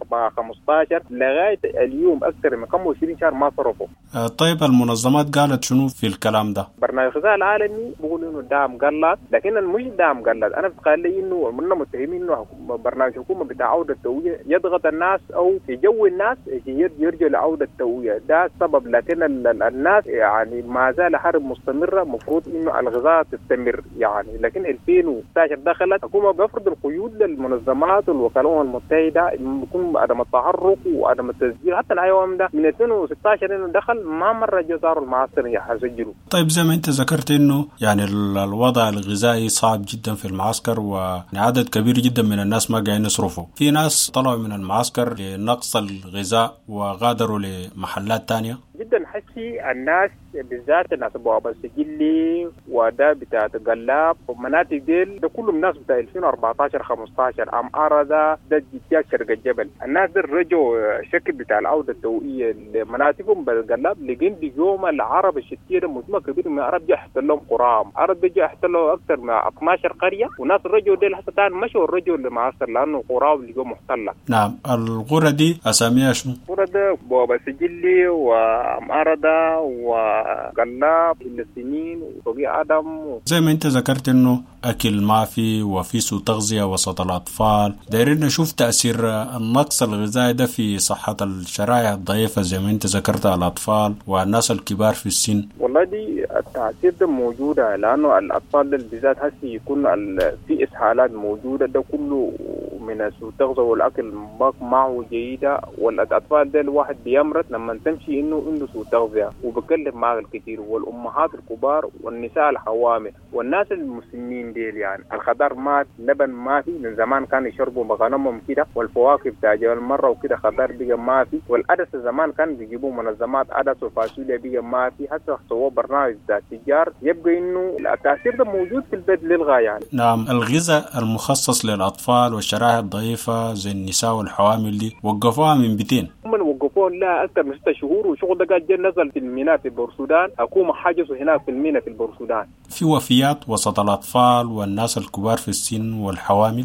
2015 لغاية اليوم أكثر من 25 شهر ما صرفوا. طيب المنظمات قالت شنو في الكلام ده؟ برنامج الغذاء العالمي بيقول إنه دعم قلت، لكن المش دعم قلت. أنا بتخيل لي إنه مننا متهمين إنه برنامج الحكومة بتاع عودة التوعية يضغط الناس أو يجوي الناس يرجعوا لعودة التوعية، ده السبب. لكن الناس يعني ما زال حرب مستمرة، مفروض إنه الغذاء تستمر يعني. لكن 2016 دخلت الحكومة بيفرض القيود للمنظمات والوكالات المتحدة، يكون عدم التحرك وعدم التسجيل. حتى العيوم ده من 2016 إنه دخل ما مرة جزاروا المعسكر يسجلوا. طيب زي ما أنت ذكرت إنه يعني الوضع الغذائي صعب جدا في المعسكر، وعدد كبير جدا من الناس ما قاعدين يصرفوا. في ناس طلعوا من المعسكر لنقص الغذاء وغادروا لمحلات تانية جدا. حسي الناس بالذات الناس بوابة السجلي وده بتاعت قلاب ومناطق ديل ده كلهم ناس بتاع 2014 15 أم أردا ده جتيا شرق الجبل. الناس دي رجعوا شكل بتاع العودة التوئية لمناطقهم بالقلاب، لقين بيوم العرب الشتير مجموعة كبيرة من العرب جا احتلهم قرام، عرب جا احتلوا أكثر من 12 قرية، وناس رجعوا ديل حتى تاني مشوا الرجعوا لمعسكر لأنه قرام لقوا محتلة. نعم. القرى دي أساميها شنو؟ القرى ده بوابة السجلي وأم أردا وقلاب فلسطينيين وفوقي آدم زي ما انت ذكرت انه اكل ما في وفي سوء تغذية وسط الاطفال. دايرين نشوف تأثير النقص الغذائي ده في صحة الشرائح الضعيفة زي ما انت ذكرت على الاطفال والناس الكبار في السن. والله دي التأثير ده موجودة، لانه الاطفال بالذات هسي يكون في اسهالات موجودة، ده كله من سوء التغذية والأكل معه جيدة. والأطفال ده الواحد بيمرض لما تمشي إنه عنده سوء تغذية وبكلف معه الكثير. والأمهات الكبار والنساء الحوامل والناس المسنين ديل يعني الخضار مات، لبن ما في، من زمان كانوا يشربوا بغنمهم كده، والفواكه بتاع المرة وكده خضار بقى ما في، والعدس زمان كان بيجيبوا منظمات عدس وفاصوليا بقى ما في، حتى سووا برنامج ذات تجار يبقى إنه التأثير ده موجود في البلد للغاية يعني. نعم، الغذاء المخصص للأطفال والشرائح الضعيفة زي النساء والحوامل دي وقفوها من 200. هم وقفوها لها أكثر من 6 شهور، وشغل ده قاعد نزل في الميناء في بورسودان، حكومة حجزوا هناك في الميناء في البورسودان. في وفيات وسط الأطفال والناس الكبار في السن والحوامل.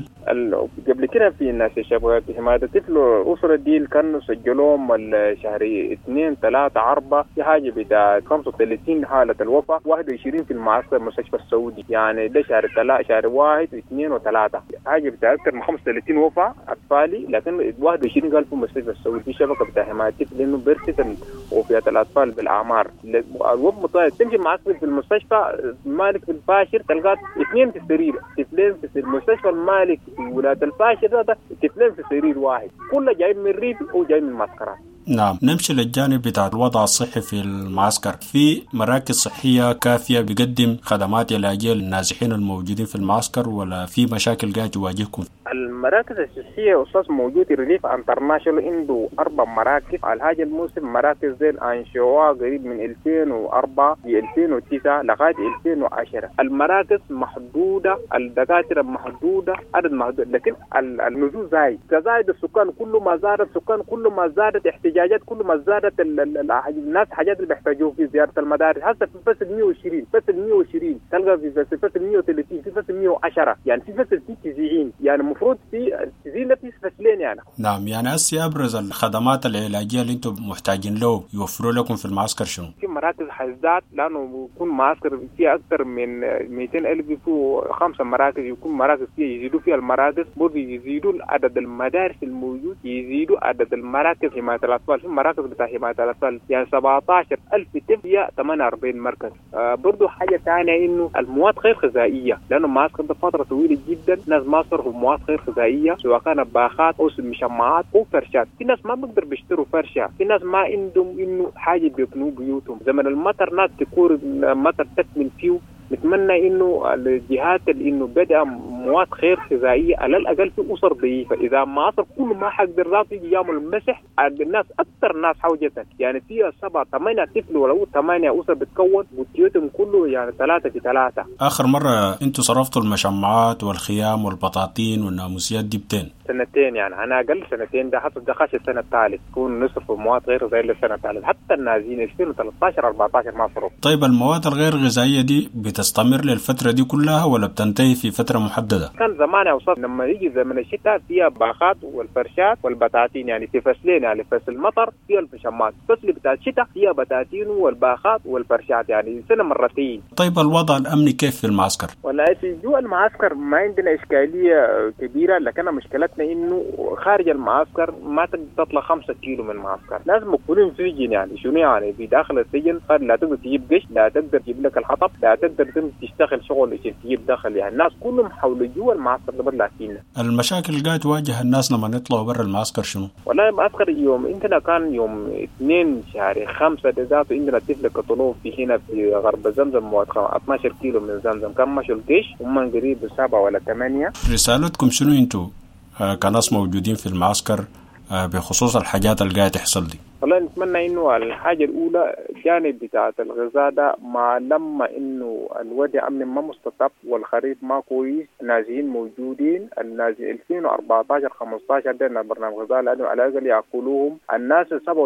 قبل كده في الناس الشباب في حماية الطفل أسرة ديل كانوا سجلوهم الشهر 2 3 4 في حاجة بتاع 35 حالة الوفاة، 21 في المعسكر المستشفى السعودي، يعني ده شهر 1 و2 و3 حاجة بتاع أكثر من 35 وفاة أطفالي، لكن 21 قال في المستشفى السعودي في شبكة بتاع حماية الطفل لأنه بيرتفع وفيات الأطفال بالأعمار. الوفاة مطاير تمشي معسكر في المستشفى مالك في الفاشر تلقى 2 في السرير، طفلين في المستشفى المالك في ولاية الفاشر ده طفلين في سرير واحد، كله جاي من الريف وجاي من المعسكرات. نعم، نمشي للجانب بتاع الوضع الصحي في المعسكر. في مراكز صحية كافية بيقدم خدمات علاجية للنازحين الموجودين في المعسكر، ولا في مشاكل قاعد تواجهكم؟ المراكز الصحية أستاذ موجود ريليف انترناشونال عنده 4 مراكز على هذا الموسم. مراكز زي أنشئوها قريب من 2004 ل 2009 لغاية 2010. المراكز محدودة، الدكاترة محدودة، عدد محدود، لكن النزول زايد. تزايد السكان، كل ما زاد السكان كل ما زادت احتياجات، كل ما زادت الناس حاجات اللي بيحتاجوه في زيارة المدارس. هسه في فصل 120 فصل 120 تلقى في فصل 130 في فصل 110، يعني في فصل 90، يعني المفروض في تزيد في فصلين يعني. نعم، يعني أسي أبرز الخدمات العلاجية اللي أنتم محتاجين له يوفروا لكم في المعسكر شنو؟ في مراكز حيزداد لأنه يكون معسكر فيها أكثر من 200,000، فيه 5 مراكز، يكون مراكز فيها يزيدوا فيها المراكز، برضه يزيدوا عدد المدارس الموجود، يزيدوا عدد المراكز حماية الأطفال. في مراكز بتاع حماية الأطفال يعني 17,000 طفل فيها 48 مركز. برضه حاجة ثانية إنه المواد غير غذائية، لأنه المعسكر ده فترة طويلة جدا ناس ما صرفوا مواد غير غذائية، سواء كانت باخات أو مشمعات أو فرشات. في ناس ما بيقدر بيشتروا فرشة، في ناس ما عندهم إنه حاجة بيبنوا بيوتهم. زمن المطر ناس تكور المطر تكمل فيه. نتمنى إنه الجهات إنه بدأ مواد غير غذائية على الأقل في أسر ضعيفة. إذا ما أصر كل ما حقدر ذاته يجي يعمل المسح الناس أكثر ناس حوجة، يعني فيها 7 8 طفل ولو 8 أسر بتكون بيوتهم كله يعني 3 في 3. آخر مرة أنتوا صرفتوا المشمعات والخيام والبطاطين والناموسيات دي بتين؟ 2 يعني أنا أقل 2 ده حسب دخاش السنة الثالث تكون نصف مواد غير غذائية للسنة الثالث، حتى النازين 2013 14 ما صرفوا. طيب المواد الغير غذائية دي بتستمر للفترة دي كلها ولا بتنتهي في فترة محددة؟ كان زمان يا أستاذ لما يجي زمن الشتاء فيها باخات والفرشات والبطاطين، يعني في فصلين، يعني فصل المطر فيها الفشمات، فصل بتاع الشتاء فيها بطاطين والباخات والفرشات، يعني سنة مرتين. طيب الوضع الأمني كيف في المعسكر؟ والله في جوا المعسكر ما عندنا إشكالية كبيرة، لكن مشكلتنا إنه خارج المعسكر ما تقدر تطلع 5 كيلو من المعسكر، لازم مقفولين في سجن. يعني شنو يعني في داخل السجن لا تقدر تجيب قش، لا تقدر تجيب لك الحطب، لا تقدر تشتغل شغل تجيب دخل، يعني الناس كلهم حول جوا المعسكر ده بدلا فينا. المشاكل اللي قاعد تواجه الناس لما يطلعوا برا المعسكر شنو؟ والله المعسكر يوم عندنا كان يوم 2 شهر 5 ذاته عندنا طفل قتلوه في هنا في غرب زمزم 12 كيلو من زمزم، كان مشوا الجيش ومن قريب 7 ولا 8. رسالتكم شنو انتوا كناس موجودين في المعسكر بخصوص الحاجات اللي قاعد تحصل دي؟ والله نتمنى إنه الحاجة الأولى جانب بتاعة الغذاء ده، ما لما إنه الوضع أمن ما مستطب والخريف ما كويس، نازحين موجودين، النازحين 2014 15 ده برنامج غذاء لأنه على الأقل يأكلوهم الناس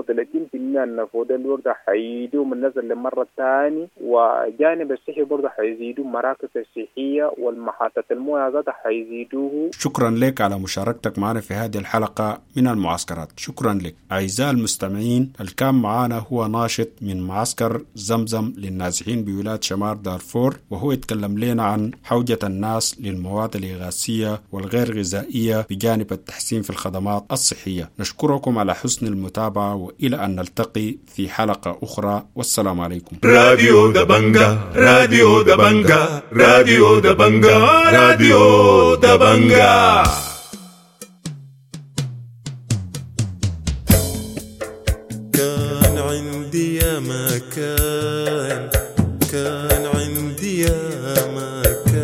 37% النفوذ الوردة حيزيدوا من نزل لمرة ثاني، وجانب الصحي برضه حيزيدوا، مراكز الصحية والمحطة الموية ذاتها حيزيدوه. شكرا لك على مشاركتك معنا في هذه الحلقة من المعسكرات. شكرا لك. أعزائي المستمعين، الكان معانا هو ناشط من معسكر زمزم للنازحين بولاية شمال دارفور، وهو يتكلم لنا عن حوجة الناس للمواد الإغاثية والغير غذائية بجانب التحسين في الخدمات الصحية. نشكركم على حسن المتابعة، وإلى أن نلتقي في حلقة أخرى، والسلام عليكم. راديو دبنجا، راديو دبنجا، راديو دبنجا، راديو دبنجا. كان عندي يا ما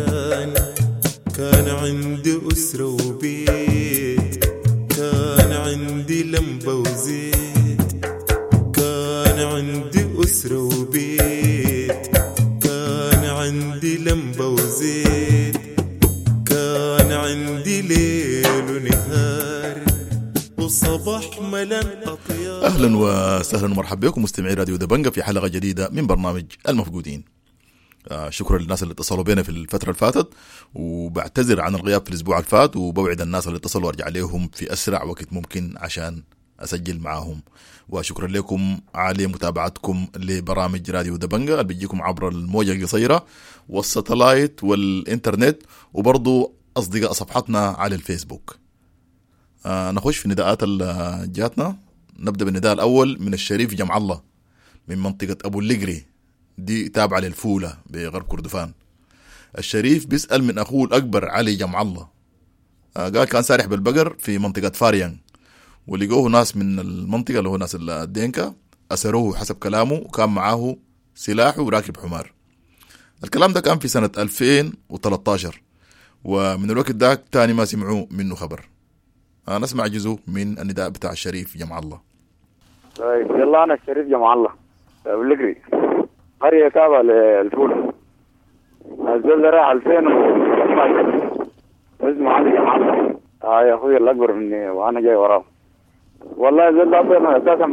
كان عندي أسرة وبيت، كان عندي لمبة وزيت، كان عندي أسرة وبيت، كان عندي لمبة وزيت، كان عندي ليل ونهار وصباح ملان أطيار. أهلا وسهلا ومرحبا بكم مستمعي راديو دبنجة في حلقة جديدة من برنامج المفقودين. شكرا للناس اللي اتصلوا بينا في الفترة اللي فاتت، وبعتذر عن الغياب في الأسبوع اللي فات، وبوعد الناس اللي اتصلوا أرجع عليهم في أسرع وقت ممكن عشان أسجل معاهم. وشكرا لكم على متابعتكم لبرامج راديو دبنجة اللي بيجيكم عبر الموجة القصيرة والساتلايت والإنترنت، وبرضو أصدقاء صفحتنا على الفيسبوك. نخش في نداءات اللي جاتنا. نبدأ بالنداء الأول من الشريف جمع الله من منطقة أبو اللقري، دي تابعة للفولة بغرب كردفان. الشريف بيسأل من أخوه الأكبر علي جمع الله، قال كان سارح بالبقر في منطقة فاريان، ولقوه ناس من المنطقة اللي هو ناس الدينكا أسروه حسب كلامه، وكان معاه سلاح وراكب حمار. الكلام ده كان في سنة 2013، ومن الوقت ده تاني ما سمعوا منه خبر. نسمع جزء من النداء بتاع الشريف جمع الله. طيب يلا، أنا الشريف جمع الله أبو اللقري، قرية تابعة للفولة. الزول ده راح 2012 اسمه علي جمع الله. يا أخوي الأكبر مني وأنا جاي وراه. والله الزول ده أصلا أساسا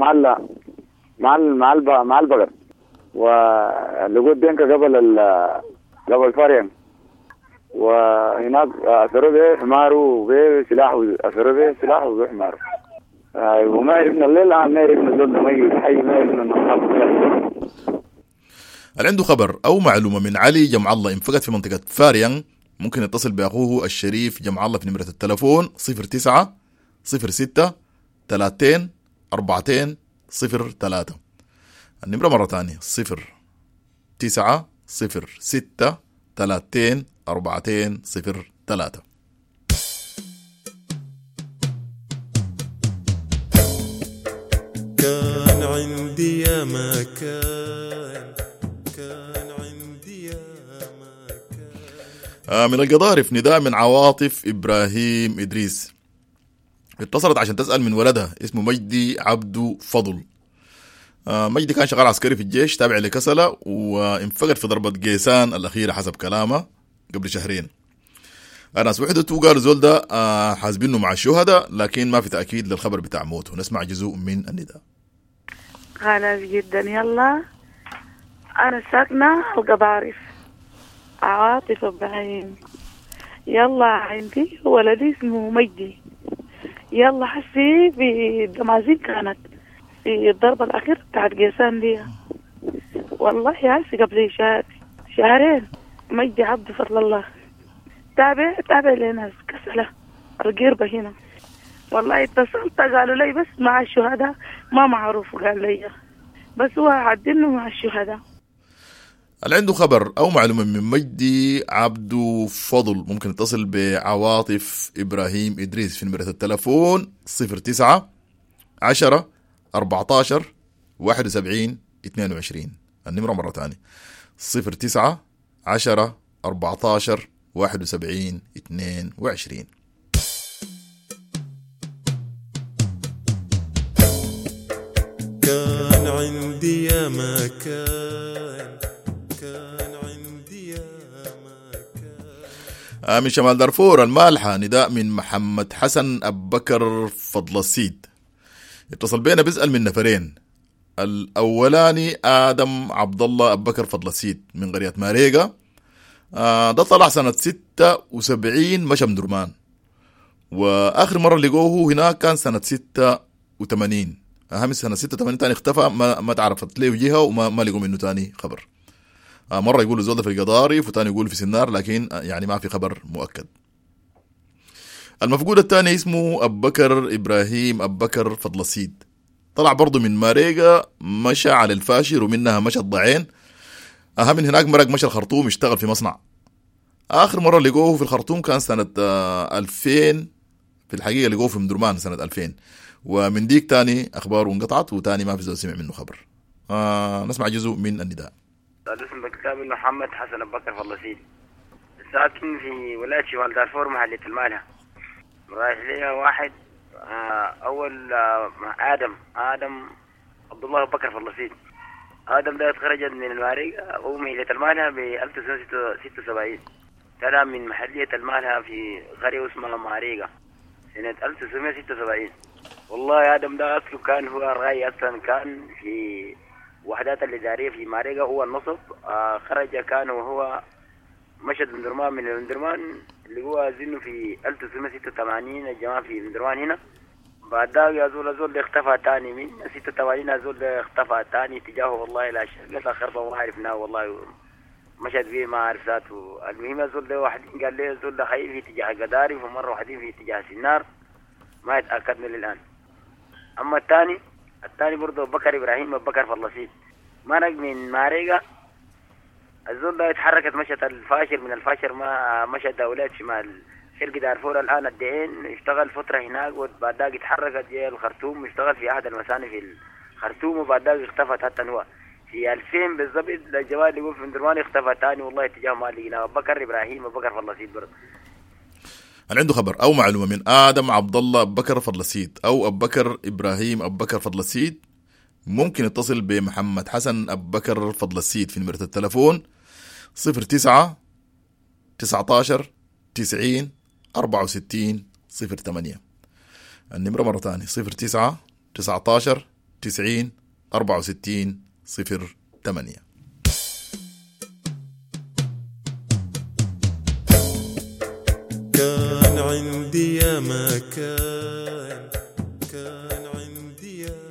مع البقر، ولقوا دينكا قبل فاريان، وهناك أثروا به حماره وبه سلاح، أثروا به سلاح وبه حماره. وما يعرفنا الليل، ما يعرفنا الزول ده ميت حي، ما يعرفنا النصاب. اللي عنده خبر أو معلومة من علي جمع الله انفقد في منطقة فاريان، ممكن يتصل بأخوه الشريف جمع الله في نمرة التلفون 09 06 30 40 03. النمرة مرة تانية 09 06 30 40 03. كان عندي يا ما كان عندي يا ما من القضارف نداء من عواطف إبراهيم إدريس، اتصلت عشان تسأل من ولدها اسمه مجدي عبدو فضل. مجدي كان شغال عسكري في الجيش تابع لكسلة، وانفقد في ضربة قيسان الأخيرة حسب كلامه قبل شهرين. الناس وحدته قالوا زول ده حاسبينه مع الشهداء، لكن ما في تأكيد للخبر بتاع موته. نسمع جزء من النداء. خلاص جدا. يلا، أنا ساكنة القضارف، عواطف إبراهيم. يلا عندي ولدي اسمه مجدي. يلا حسي في الدمازين كانت في الضربة الأخيرة بتاعت قيسان دي، والله حسي قبل شهرين. مجدي عبد فضل الله تابع لناس كسلة القربة هنا. والله اتصلت قالوا لي بس مع الشهداء، ما معروف قال لي، بس هو عدلنه مع الشهداء. اللي عنده خبر أو معلومة من مجدي عبدو فضل ممكن يتصل بعواطف إبراهيم إدريس في نمرة التلفون 09 10 14 71 22. النمرة مرة تانية 09 10 14 71 22. كان عندي يا ما كان عندي يا ما من شمال دارفور المالحة نداء من محمد حسن أبو بكر فضل السيد. اتصل بينا بيسأل من نفرين. الأولاني آدم عبد الله أبو بكر فضل السيد من قرية ماريقا، ده طلع سنة 76 مشى من درمان، وآخر مرة لقوه هناك كان سنة 86. أهم سنة 86 تاني اختفى، ما تعرفت له جهة وما لقوا منه تاني خبر. مرة يقولوا زودة في القضارف، وتاني يقولوا في سنار، لكن يعني ما في خبر مؤكد. المفقود الثاني اسمه أبو بكر إبراهيم أبو بكر فضل السيد، طلع برضو من ماريقا، مشى على الفاشر ومنها مشى الضعين. من هناك مرق مشى الخرطوم، اشتغل في مصنع. آخر مرة لقوه في الخرطوم كان سنة 2000. في الحقيقة لقوه في مدرمان سنة 2000، ومن ديك تاني أخباره انقطعت، وتاني ما في زول سمع منه خبر. نسمع جزء من النداء. الاسم بكتاب محمد حسن أبو بكر فلسطين، ساكن في ولاية شمال دارفور محلية المالها. رايح لي واحد أول آدم عبد الله أبو بكر فلسطين. آدم ده اتخرج من الماريقة ومحلية المالها ب 1976. طلع من محلية المالها في قرية اسمها ماريقة سنة 1976. والله آدم ده أصله كان هو رأي أصلا كان في وحدات الإدارية في ماريقة هو النصب. خرج كان وهو مشى لندرمان من لندرمان اللي هو زنه في 1986 الجماعة في لندرمان هنا. بعد ذلك زول اختفى تاني من 86 زول اختفى تاني تجاهه والله لا شيء لا خربة ما عرفناه والله مشت فيه ما عرف ذاته. المهم زول ده واحد قال لي زول ده خير في اتجاه قدارف ومرة واحدين في اتجاه سنار ما يتأكد من الآن. أما الثاني برضه بكر إبراهيم بكر فلسطين مرق من ماريقة. الزول ده اتحركت مشت الفاشر من الفاشر ما مشت دولات شمال شرق دارفور الآن الدعين اشتغل فترة هناك وبعد ذلك اتحركت جاي الخرطوم اشتغل في أحد المساني في الخرطوم وبعد ذلك اختفت حتى هو في 2000 بالضبط. الجوال اللي في درمان اختفى تاني والله اتجاه ما لقيناه. بكر إبراهيم بكر فلسطين برضه. هل عنده خبر أو معلومة من آدم عبد الله أبو بكر فضلسيد أو أبو بكر إبراهيم أبو بكر فضلسيد ممكن يتصل بمحمد حسن أبو بكر فضلسيد في نمرة التلفون 09 19 90 64 08. النمرة مرة ثانية 09 19 90 64 08. كان عندي يا ما كان عندي يا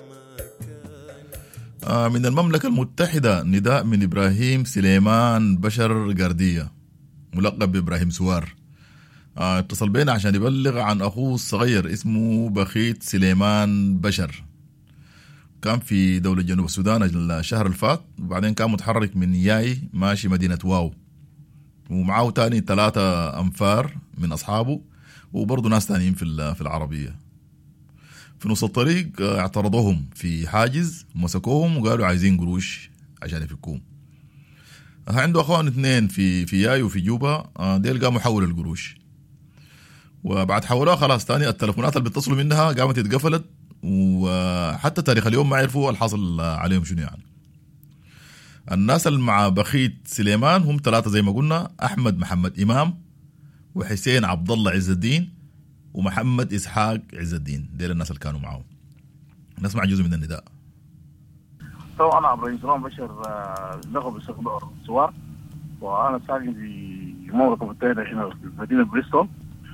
ما من المملكة المتحدة نداء من إبراهيم سليمان بشر قردية ملقب بإبراهيم سوار. اتصل بينا عشان يبلغ عن أخوه الصغير اسمه بخيت سليمان بشر. كان في دولة جنوب السودان الشهر الفات وبعدين كان متحرك من ياي ماشي مدينة واو ومعاه تاني 3 أنفار من أصحابه وبرضه ناس تانيين في العربية. في نص الطريق اعترضوهم في حاجز مسكوهم وقالوا عايزين قروش عشان يفكوهم. عنده أخوان 2 في ياي وفي جوبا ديل قاموا حولوا القروش وبعد حولوها خلاص تاني التلفونات اللي بيتصلوا منها قامت اتقفلت وحتى تاريخ اليوم ما عرفوا الحاصل عليهم شنو. يعني الناس اللي مع بخيت سليمان هم 3 زي ما قلنا: أحمد محمد إمام وحسين عبد الله عز الدين ومحمد إسحاق عز الدين. ديل الناس اللي كانوا معه. نسمع جزء من النداء. طبعا أنا إبراهيم سليمان بشر لقب الصقر سوار وأنا ساكن في المملكة المتحدة هنا في مدينة بريستول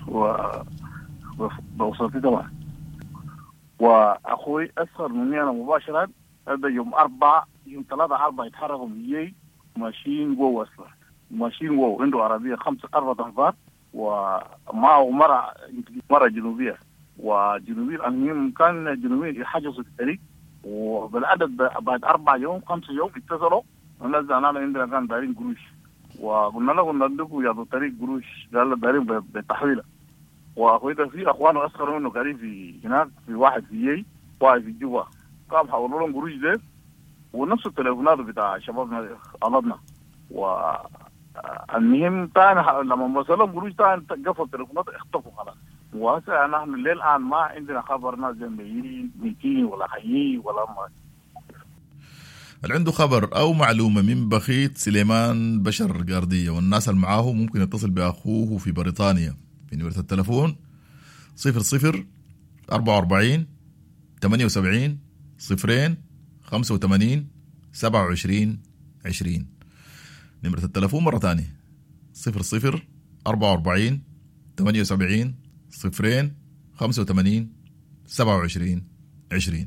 وبوصلتي طبعا. وأخوي أصغر مني أنا مباشرة. هذا يوم 3/4 يتحركوا من ماشيين جوا أصلا ماشيين جوا عنده عربية 4 أنفار ومعه مرة جنوبية وجنوبية. المهم كان جنوبيين يحجزوا في الطريق وبالعدد بعد 4 يوم 5 يوم اتصلوا والناس أنا عندنا كان دايرين قروش وقلنا لهم ندوكوا يا طريق قروش قال دايرين بالتحويلة. وأخوي ده في أخوانه أصغر منه قاعدين في هناك في واحد في يي واحد في جوا قام حولوا لهم قروش ده ونفس التليفونات بتاع شبابنا غلطنا. والمهم تاني لما وصلهم قروش تاني قفل التليفونات اختفوا خلاص. وهسه نحن للآن ما عندنا خبر ناس جنبيين ميتين ولا حيين ولا ما. اللي عنده خبر أو معلومة من بخيت سليمان بشر قاردية والناس اللي معاه ممكن يتصل بأخوه في بريطانيا في نمرة التلفون 00 44 78 0 85 27 20. نمرة التلفون مرة ثانية 00 44 78 0 85 27 20.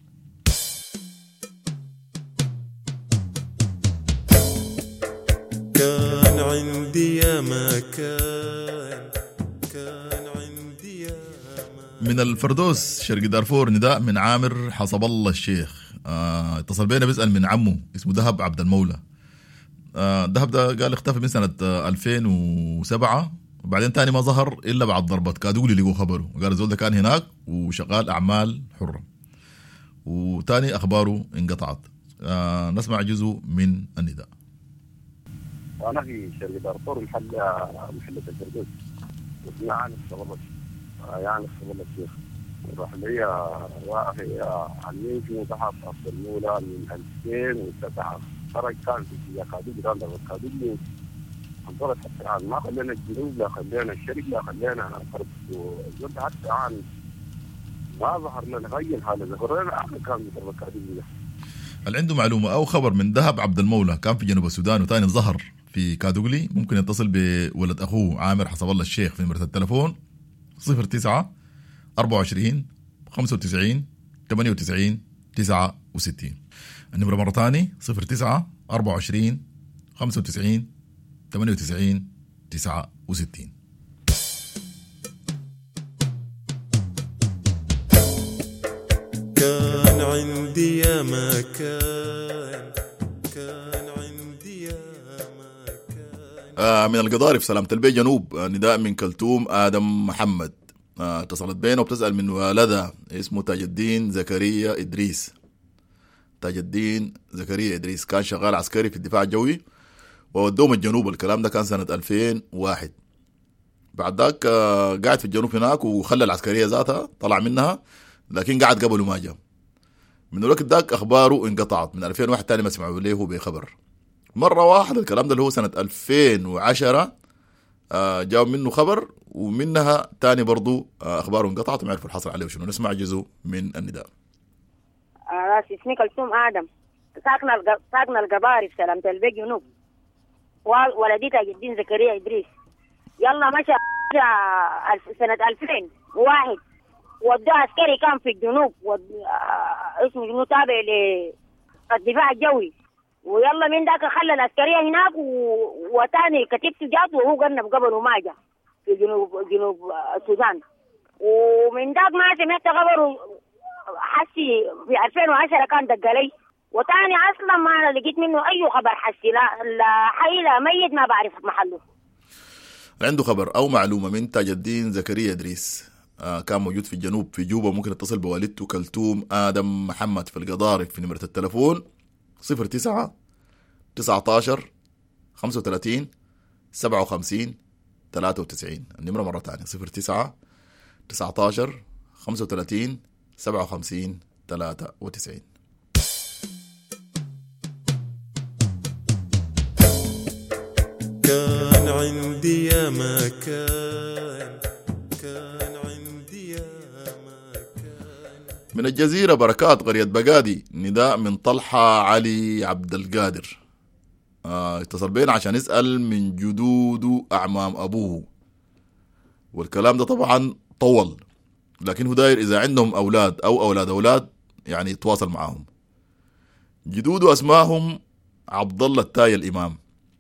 كان عندي يا ما كان عندي يا ما. من الفردوس شرق دارفور نداء من عامر حسب الله الشيخ. اتصل بينا بيسأل من عمه اسمه دهب عبد المولى. دهب ده قال اختفى من سنة 2007 وبعدين تاني ما ظهر إلا بعد ضربات كادولي لقوا خبره وقال الزول ده كان هناك وشغال أعمال حرة وتاني أخباره انقطعت. نسمع جزء من النداء. أنا في شرق دارفور محلة الفردوس اسمها عانس صبلت الشيخ الرحلية وهي عمين في متحف أصل الأولى من 2009 خرج كان في كادوج راند وكادوج انطلت حتى الآن ما خلينا الجنوب لا خلينا الشرق لا خلينا الغرب وزلت حتى الآن ما ظهر لنا غير هذا ظهر لنا آخر كان مثل كادوج. هل عنده معلومة أو خبر من ذهب عبد المولى كان في جنوب السودان وثاني ظهر في كادوغلي؟ ممكن يتصل بولد أخوه عامر حسب الله الشيخ في نمرة التلفون 09 24 95 98 69. النمرة مرة ثانية 09 24 95 98 69. كان عندي يا ما كان عندي يا ما من القضارف سلامة البي جنوب نداء من كلثوم آدم محمد اتصلت بينه وبتسأل من والدها اسمه تاج الدين زكريا إدريس. تاج الدين زكريا إدريس كان شغال عسكري في الدفاع الجوي وودوهم الجنوب. الكلام ده كان سنة 2001. بعد ذاك قاعد في الجنوب هناك وخلى العسكرية ذاتها طلع منها لكن قاعد قبله ما جاء. من الوقت ذاك أخباره انقطعت. من 2001 تاني ما سمعوا ليه بخبر. مرة واحدة الكلام ده اللي هو سنة 2010 جاء منه خبر ومنها تاني برضو أخباره انقطعت وما يعرفوا الحصل عليه وشنو. نسمع جزء من النداء. اسمي كلثوم آدم ساكنة القباري في سلامة البي جنوب ولدي تاج الدين زكريا إدريس. يلا مشى سنة 2001 وداه عسكري كان في الجنوب اسمه جنوب تابع للدفاع الجوي ويلا من ذاك خلى العسكرية هناك وتاني كتيبته جات وهو قرنب قبل وما جاء في جنوب السودان. ومن ذاك ما سمعت خبره حسي في 2010 كان دق لي وتاني اصلا ما لقيت منه اي خبر حسي لا حي لا ميت ما بعرف محله. عنده خبر او معلومه من تاج الدين زكريا ادريس كان موجود في الجنوب في جوبا ممكن اتصل بوالدته كلثوم آدم محمد في القضارف في نمرة التلفون 09 19 35 57 93. النمرة مرة ثانية 09 19 35 57 93. كان عندي يا ما كان عندي يا ما من الجزيرة بركات قرية بقادي نداء من طلحة علي عبد القادر اتصل بينا عشان يسأل من جدود أعمام أبوه والكلام ده طبعا طول لكن هو داير إذا عندهم أولاد أو أولاد يعني يتواصل معهم. جدوده أسماهم عبد الله التاي الإمام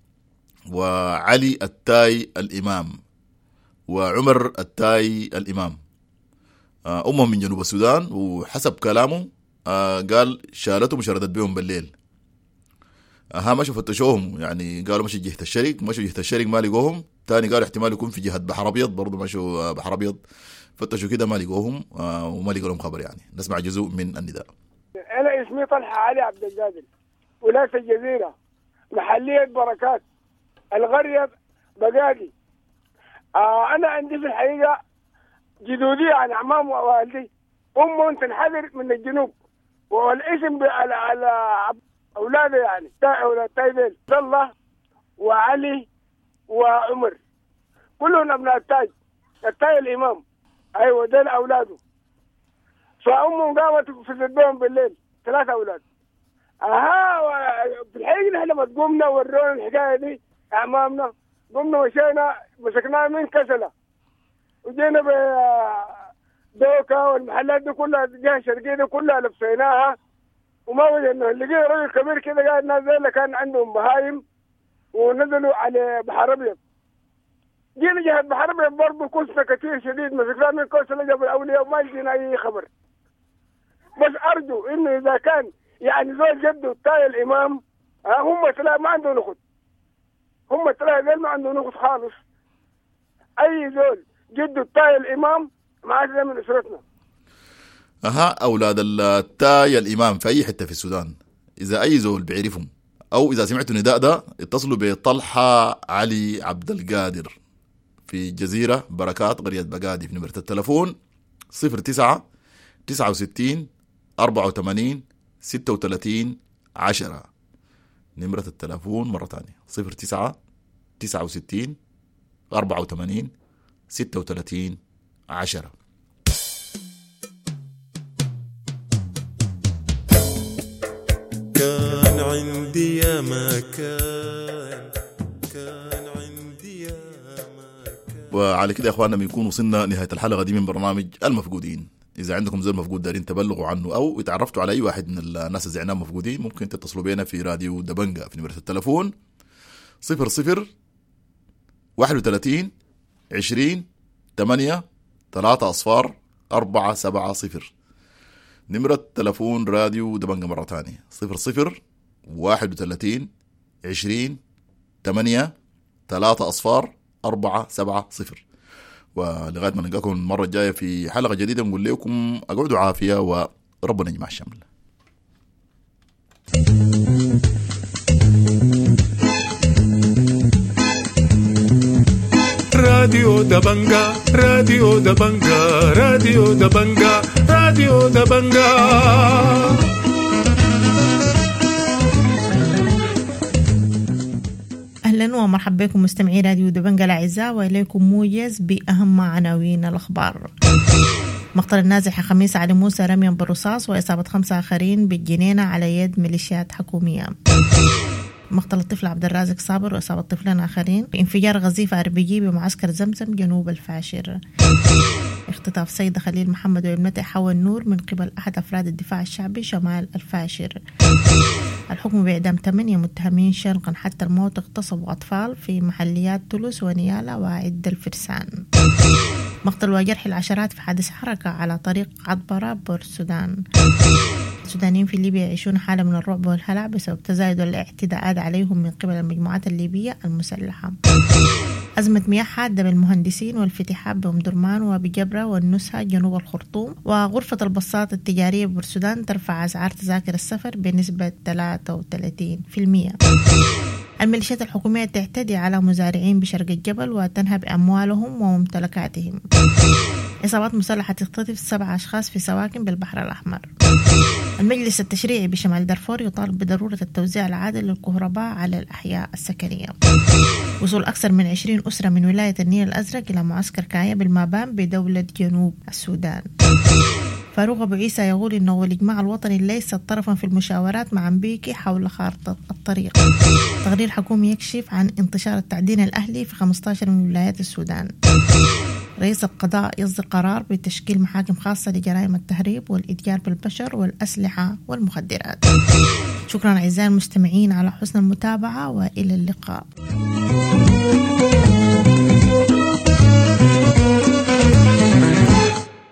وعلي التاي الإمام وعمر التاي الإمام. أمهم من جنوب السودان وحسب كلامه قال شالتهم وشردت بهم بالليل. مشوا فتشوهم يعني قالوا مشوا جهة الشرق ما لقوهم. تاني قالوا احتمال يكون في جهة بحر أبيض برضو مشوا بحر أبيض فتشوا كده ما لقوهم وما لقوا لهم خبر يعني. نسمع جزء من النداء. أنا اسمي طلحة علي عبد القادر ولاس الجزيرة محلية بركات القرية بقادي. أنا عندي في الحقيقة جدودي عن أعمام ووالدي أمهم تنحدر من الجنوب والاسم على أولاده يعني أولاد تايدين عبد الله وعلي وعمر كلهم أبناء التاي الإمام. أيوة دين أولاده. فأمهم قامت في صدهم بالليل 3 أولاد. في الحقيقة نحن لما قمنا ورونا الحكاية دي أعمامنا قمنا مشينا مسكناها من كسلة وجينا بدوكا والمحلات دي كلها الجهة الشرقية دي كلها لفيناها وما وجدنا. لقينا رجل كبير كده قاعد نازل كان عندهم بهايم ونزلوا على بحر أبيض. جينا جهة بحر أبيض برضه كوسنا كثير شديد مسكناها من كوسنا جبل الأولياء وما لقينا أي خبر. بس أرجو إنه إذا كان يعني زول جده التاي الإمام هم 3 ما عندهم أخت. هم 3 زول ما عندهم أخت خالص. أي زول جده التاي الإمام معاه من أسرتنا. أولاد التاي الإمام في أي حتة في السودان إذا أي زول بيعرفهم أو إذا سمعتوا نداء ده اتصلوا بطلحة علي عبد القادر في جزيرة بركات قرية بقادي في نمرة التلفون 09 69 84 36 10. نمرة التلفون مرة تانية 09 69 84 36 10. كان عندي يا ما كان عندي يا ما كان. وعلى كده يا اخواننا بنكون وصلنا نهاية الحلقة دي من برنامج المفقودين. إذا عندكم زول مفقود دارين تبلغوا عنه أو اتعرفتوا على أي واحد من الناس اللي زعناهم مفقودين ممكن تتصلوا بينا في راديو دبنجة في نمرة التلفون 00 31 20 8 3 أصفار 470. نمرة تلفون راديو دبنجة مرة تانية 00 31 20 8 3 أصفار 470. ولغاية ما نلقاكم المرة الجاية في حلقة جديدة نقول لكم أقعدوا عافية وربنا يجمع الشمل. راديو دبنجة راديو دبنجة راديو دبنجة راديو دبنجة. أهلا ومرحبا بكم مستمعي راديو دبنجة الأعزاء، وإليكم موجز بأهم عناوين الأخبار. مقتل النازحة خميس علي موسى رميا بالرصاص وإصابة 5 آخرين بالجنينة على يد ميليشيات حكومية. مقتل الطفل عبد الرازق صابر وإصابة طفلين آخرين بانفجار غزيف RPG بمعسكر زمزم جنوب الفاشر. اختطاف سيدة خليل محمد وابنته حوا النور من قبل أحد أفراد الدفاع الشعبي شمال الفاشر. الحكم بإعدام 8 متهمين شنقا حتى الموت اغتصبوا أطفال في محليات تولوس ونيالا وعد الفرسان. مقتل وجرح العشرات في حادث حركة على طريق عطبرة بورسودان. السودانيين في ليبيا يعيشون حالة من الرعب والهلع بسبب تزايد الاعتداءات عليهم من قبل المجموعات الليبية المسلحة. أزمة مياه حادة بالمهندسين والفتحات بأم درمان وبجبرة والنزهة جنوب الخرطوم. وغرفة البصات التجارية بورسودان ترفع أسعار تذاكر السفر بنسبة 33%. الميليشيات الحكومية تعتدي على مزارعين بشرق الجبل وتنهب أموالهم وممتلكاتهم. إصابات مسلحة تختطف 7 أشخاص في سواكن بالبحر الأحمر. المجلس التشريعي بشمال دارفور يطالب بضرورة التوزيع العادل للكهرباء على الأحياء السكنية. وصول أكثر من 20 أسرة من ولاية النيل الأزرق إلى معسكر كايا بالمابان بدولة جنوب السودان. فاروق أبو عيسى يقول إنه الإجماع الوطني ليس طرفا في المشاورات مع مبيكي حول خارطة الطريق. تقرير حكومي يكشف عن انتشار التعدين الأهلي في 15 من ولايات السودان. رئيس القضاء يصدر قرار بتشكيل محاكم خاصة لجرائم التهريب والإتجار بالبشر والأسلحة والمخدرات. شكرا أعزائي المستمعين على حسن المتابعة وإلى اللقاء.